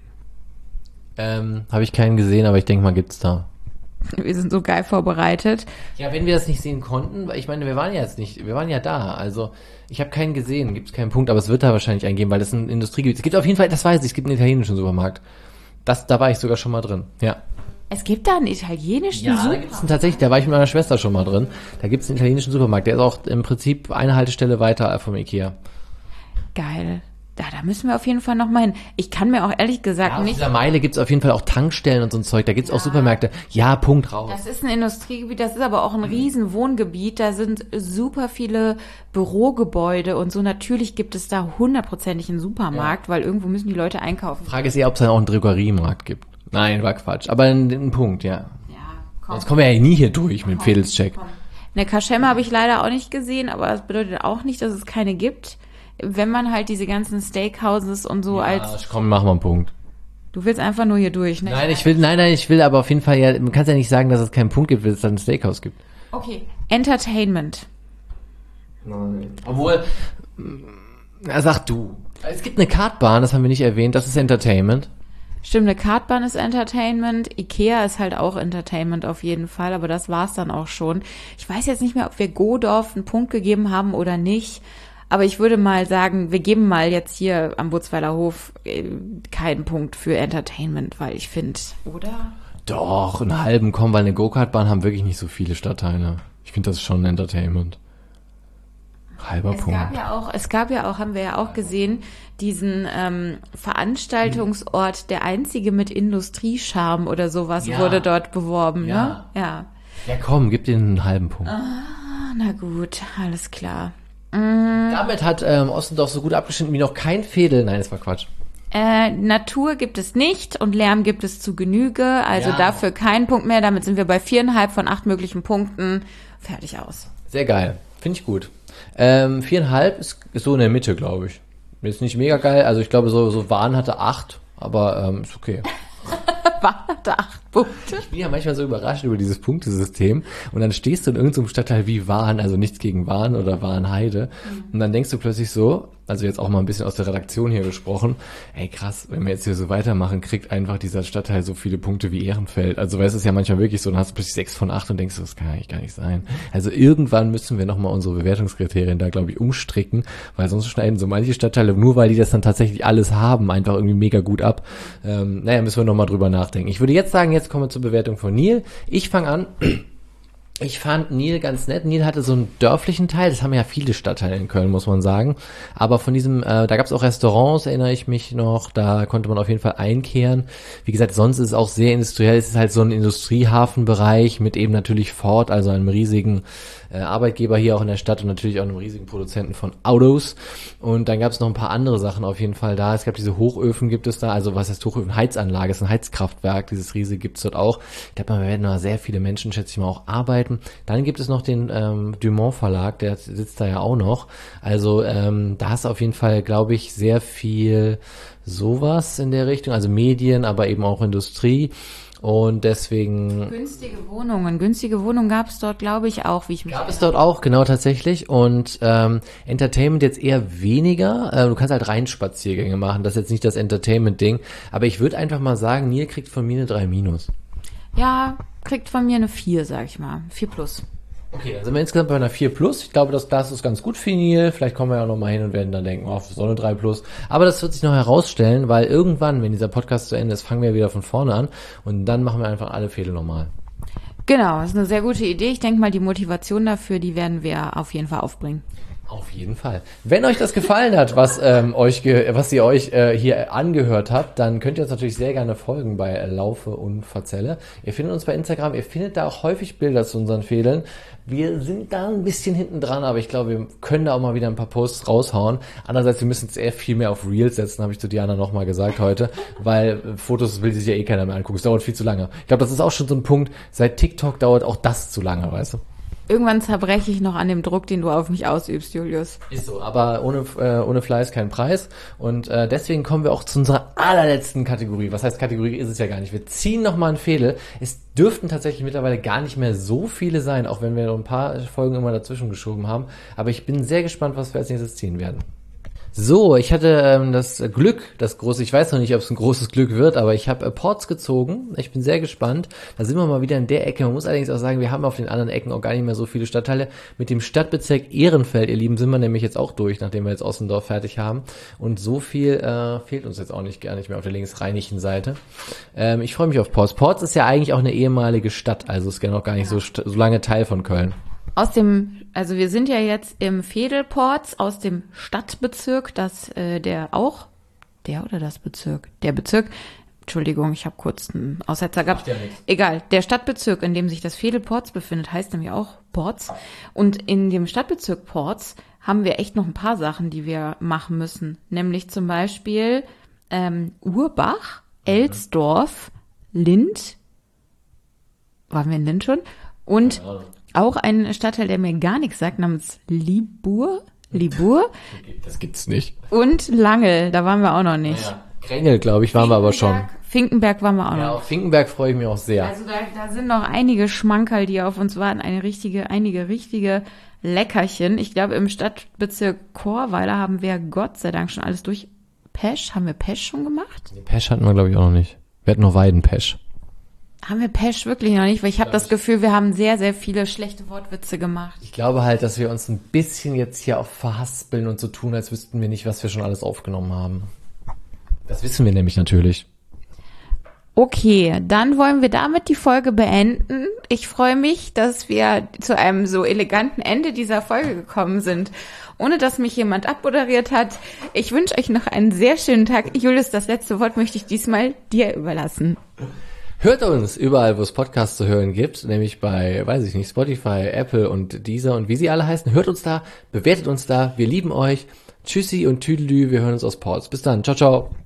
Habe ich keinen gesehen, aber ich denke mal, gibt's da. Wir sind so geil vorbereitet. Ja, wenn wir das nicht sehen konnten, weil ich meine, wir waren ja da, also ich habe keinen gesehen, gibt's keinen Punkt, aber es wird da wahrscheinlich einen geben, weil das ein Industriegebiet ist. Es gibt auf jeden Fall, das weiß ich, es gibt einen italienischen Supermarkt. Da war ich sogar schon mal drin, ja. Es gibt da einen italienischen Supermarkt? Ja, da gibt's tatsächlich, da war ich mit meiner Schwester schon mal drin. Da gibt's einen italienischen Supermarkt, der ist auch im Prinzip eine Haltestelle weiter vom Ikea. Geil. Da müssen wir auf jeden Fall noch mal hin. Ich kann mir auch ehrlich gesagt nicht... Auf dieser Meile gibt's auf jeden Fall auch Tankstellen und so ein Zeug. Da gibt's auch Supermärkte. Ja, Punkt, raus. Das ist ein Industriegebiet, das ist aber auch ein riesen Wohngebiet. Da sind super viele Bürogebäude und so. Natürlich gibt es da 100%ig einen Supermarkt, weil irgendwo müssen die Leute einkaufen. Frage ist eher, ob es dann auch einen Drogeriemarkt gibt. Nein, war Quatsch. Aber ein Punkt, ja. Ja, komm. Sonst kommen wir ja nie hier durch mit dem Fedelscheck. Eine Kaschemme habe ich leider auch nicht gesehen, aber das bedeutet auch nicht, dass es keine gibt. Wenn man halt diese ganzen Steakhouses und so Komm, mach mal einen Punkt. Du willst einfach nur hier durch, ne? Nein, ich will aber auf jeden Fall ja, man kann ja nicht sagen, dass es keinen Punkt gibt, wenn es dann ein Steakhouse gibt. Okay. Entertainment. Nein. Obwohl, sag du. Es gibt eine Kartbahn, das haben wir nicht erwähnt, das ist Entertainment. Stimmt, eine Kartbahn ist Entertainment, Ikea ist halt auch Entertainment auf jeden Fall, aber das war's dann auch schon. Ich weiß jetzt nicht mehr, ob wir Godorf einen Punkt gegeben haben oder nicht. Aber ich würde mal sagen, wir geben mal jetzt hier am Butzweiler Hof keinen Punkt für Entertainment, weil ich finde, oder? Doch, einen halben kommen, weil eine Go-Kart-Bahn haben wirklich nicht so viele Stadtteile. Ich finde, das ist schon Entertainment. Halber Punkt. Es gab ja auch, haben wir ja auch gesehen, diesen Veranstaltungsort, der einzige mit Industriescharme oder sowas wurde dort beworben, ne? Ja. Ja, komm, gib denen einen halben Punkt. Na gut, alles klar. Damit hat Ossendorf so gut abgeschnitten wie noch kein Fädel. Nein, das war Quatsch. Natur gibt es nicht und Lärm gibt es zu Genüge, also dafür kein Punkt mehr. Damit sind wir bei 4,5 von 8 möglichen Punkten. Fertig aus. Sehr geil. Finde ich gut. 4,5 ist so in der Mitte, glaube ich. Ist nicht mega geil. Also ich glaube, so Wahn hatte 8, aber ist okay. Wahn hatte 8 Punkte. Ich bin ja manchmal so überrascht über dieses Punktesystem und dann stehst du in irgendeinem Stadtteil wie Wahn, also nichts gegen Wahn oder Wahnheide und dann denkst du plötzlich so, also jetzt auch mal ein bisschen aus der Redaktion hier gesprochen, ey krass, wenn wir jetzt hier so weitermachen, kriegt einfach dieser Stadtteil so viele Punkte wie Ehrenfeld. Also weißt du, es ist ja manchmal wirklich so, dann hast du plötzlich 6 von 8 und denkst, das kann eigentlich gar nicht sein. Also irgendwann müssen wir nochmal unsere Bewertungskriterien da, glaube ich, umstricken, weil sonst schneiden so manche Stadtteile, nur weil die das dann tatsächlich alles haben, einfach irgendwie mega gut ab. Müssen wir nochmal drüber nachdenken. Ich würde jetzt sagen, jetzt kommen wir zur Bewertung von Neil. Ich fange an. Ich fand Neil ganz nett. Neil hatte so einen dörflichen Teil. Das haben ja viele Stadtteile in Köln, muss man sagen. Aber von diesem, da gab es auch Restaurants, erinnere ich mich noch. Da konnte man auf jeden Fall einkehren. Wie gesagt, sonst ist es auch sehr industriell. Es ist halt so ein Industriehafenbereich mit eben natürlich Ford, also einem riesigen Arbeitgeber hier auch in der Stadt und natürlich auch einem riesigen Produzenten von Autos. Und dann gab es noch ein paar andere Sachen auf jeden Fall da. Es gab diese Hochöfen, gibt es da. Also was heißt Hochöfen? Heizanlage, ist ein Heizkraftwerk. Dieses riesige gibt es dort auch. Ich glaube, da werden da sehr viele Menschen, schätze ich mal, auch arbeiten. Dann gibt es noch den Dumont Verlag, der sitzt da ja auch noch. Also da hast du auf jeden Fall, glaube ich, sehr viel sowas in der Richtung. Also Medien, aber eben auch Industrie. Und deswegen... Günstige Wohnungen gab es dort, glaube ich, auch, wie ich mich Gab es dort auch, genau, tatsächlich. Und Entertainment jetzt eher weniger. Du kannst halt Reinspaziergänge machen, das ist jetzt nicht das Entertainment-Ding. Aber ich würde einfach mal sagen, Neil kriegt von mir eine 3-. Ja, kriegt von mir eine 4, sag ich mal. 4+. Okay, dann sind wir insgesamt bei einer 4+. Ich glaube, das Glas ist ganz gut für Neil. Vielleicht kommen wir ja noch mal hin und werden dann denken, oh, so eine 3+. Aber das wird sich noch herausstellen, weil irgendwann, wenn dieser Podcast zu Ende ist, fangen wir wieder von vorne an und dann machen wir einfach alle Fädel nochmal. Genau, das ist eine sehr gute Idee. Ich denke mal, die Motivation dafür, die werden wir auf jeden Fall aufbringen. Auf jeden Fall. Wenn euch das gefallen hat, was ihr euch hier angehört habt, dann könnt ihr uns natürlich sehr gerne folgen bei Laufe und Verzelle. Ihr findet uns bei Instagram, ihr findet da auch häufig Bilder zu unseren Fädeln. Wir sind da ein bisschen hinten dran, aber ich glaube, wir können da auch mal wieder ein paar Posts raushauen. Andererseits, wir müssen es eher viel mehr auf Reels setzen, habe ich zu Diana nochmal gesagt heute, weil Fotos will sich ja eh keiner mehr angucken. Es dauert viel zu lange. Ich glaube, das ist auch schon so ein Punkt, seit TikTok dauert auch das zu lange, weißt du? Irgendwann zerbreche ich noch an dem Druck, den du auf mich ausübst, Julius. Ist so, aber ohne Fleiß kein Preis. Und deswegen kommen wir auch zu unserer allerletzten Kategorie. Was heißt Kategorie, ist es ja gar nicht. Wir ziehen nochmal einen Fädel. Es dürften tatsächlich mittlerweile gar nicht mehr so viele sein, auch wenn wir noch ein paar Folgen immer dazwischen geschoben haben. Aber ich bin sehr gespannt, was wir als nächstes ziehen werden. So, ich hatte das Glück, das große, ich weiß noch nicht, ob es ein großes Glück wird, aber ich habe Ports gezogen. Ich bin sehr gespannt. Da sind wir mal wieder in der Ecke. Man muss allerdings auch sagen, wir haben auf den anderen Ecken auch gar nicht mehr so viele Stadtteile. Mit dem Stadtbezirk Ehrenfeld, ihr Lieben, sind wir nämlich jetzt auch durch, nachdem wir jetzt Ossendorf fertig haben. Und so viel fehlt uns jetzt auch gar nicht mehr auf der linksrheinischen Seite. Ich freue mich auf Ports. Ports ist ja eigentlich auch eine ehemalige Stadt, also ist ja noch gar nicht so lange Teil von Köln. Also wir sind ja jetzt im Vedelports aus dem Stadtbezirk, der Bezirk, Entschuldigung, ich habe kurz einen Aussetzer gehabt. Ja, egal, der Stadtbezirk, in dem sich das Vedelports befindet, heißt nämlich auch Ports. Und in dem Stadtbezirk Ports haben wir echt noch ein paar Sachen, die wir machen müssen. Nämlich zum Beispiel Urbach, Elsdorf, Lind. Waren wir in Lind schon? Und auch ein Stadtteil, der mir gar nichts sagt, namens Libur. Das gibt's nicht. Und Langel, da waren wir auch noch nicht. Ja. Krengel, glaube ich, waren wir aber schon. Finkenberg waren wir auch noch. Ja, auf Finkenberg freue ich mich auch sehr. Also da sind noch einige Schmankerl, die auf uns warten. Einige richtige Leckerchen. Ich glaube, im Stadtbezirk Chorweiler haben wir Gott sei Dank schon alles durch. Pesch, haben wir Pesch schon gemacht? Pesch hatten wir, glaube ich, auch noch nicht. Wir hatten noch Weidenpesch. Haben wir Pesch wirklich noch nicht, weil ich habe das Gefühl, wir haben sehr, sehr viele schlechte Wortwitze gemacht. Ich glaube halt, dass wir uns ein bisschen jetzt hier auch verhaspeln und so tun, als wüssten wir nicht, was wir schon alles aufgenommen haben. Das wissen wir nämlich natürlich. Okay, dann wollen wir damit die Folge beenden. Ich freue mich, dass wir zu einem so eleganten Ende dieser Folge gekommen sind, ohne dass mich jemand abmoderiert hat. Ich wünsche euch noch einen sehr schönen Tag. Julius, das letzte Wort möchte ich diesmal dir überlassen. Hört uns überall, wo es Podcasts zu hören gibt, nämlich bei, weiß ich nicht, Spotify, Apple und Deezer und wie sie alle heißen. Hört uns da, bewertet uns da. Wir lieben euch. Tschüssi und Tüdelü, wir hören uns aus Ports. Bis dann. Ciao, ciao.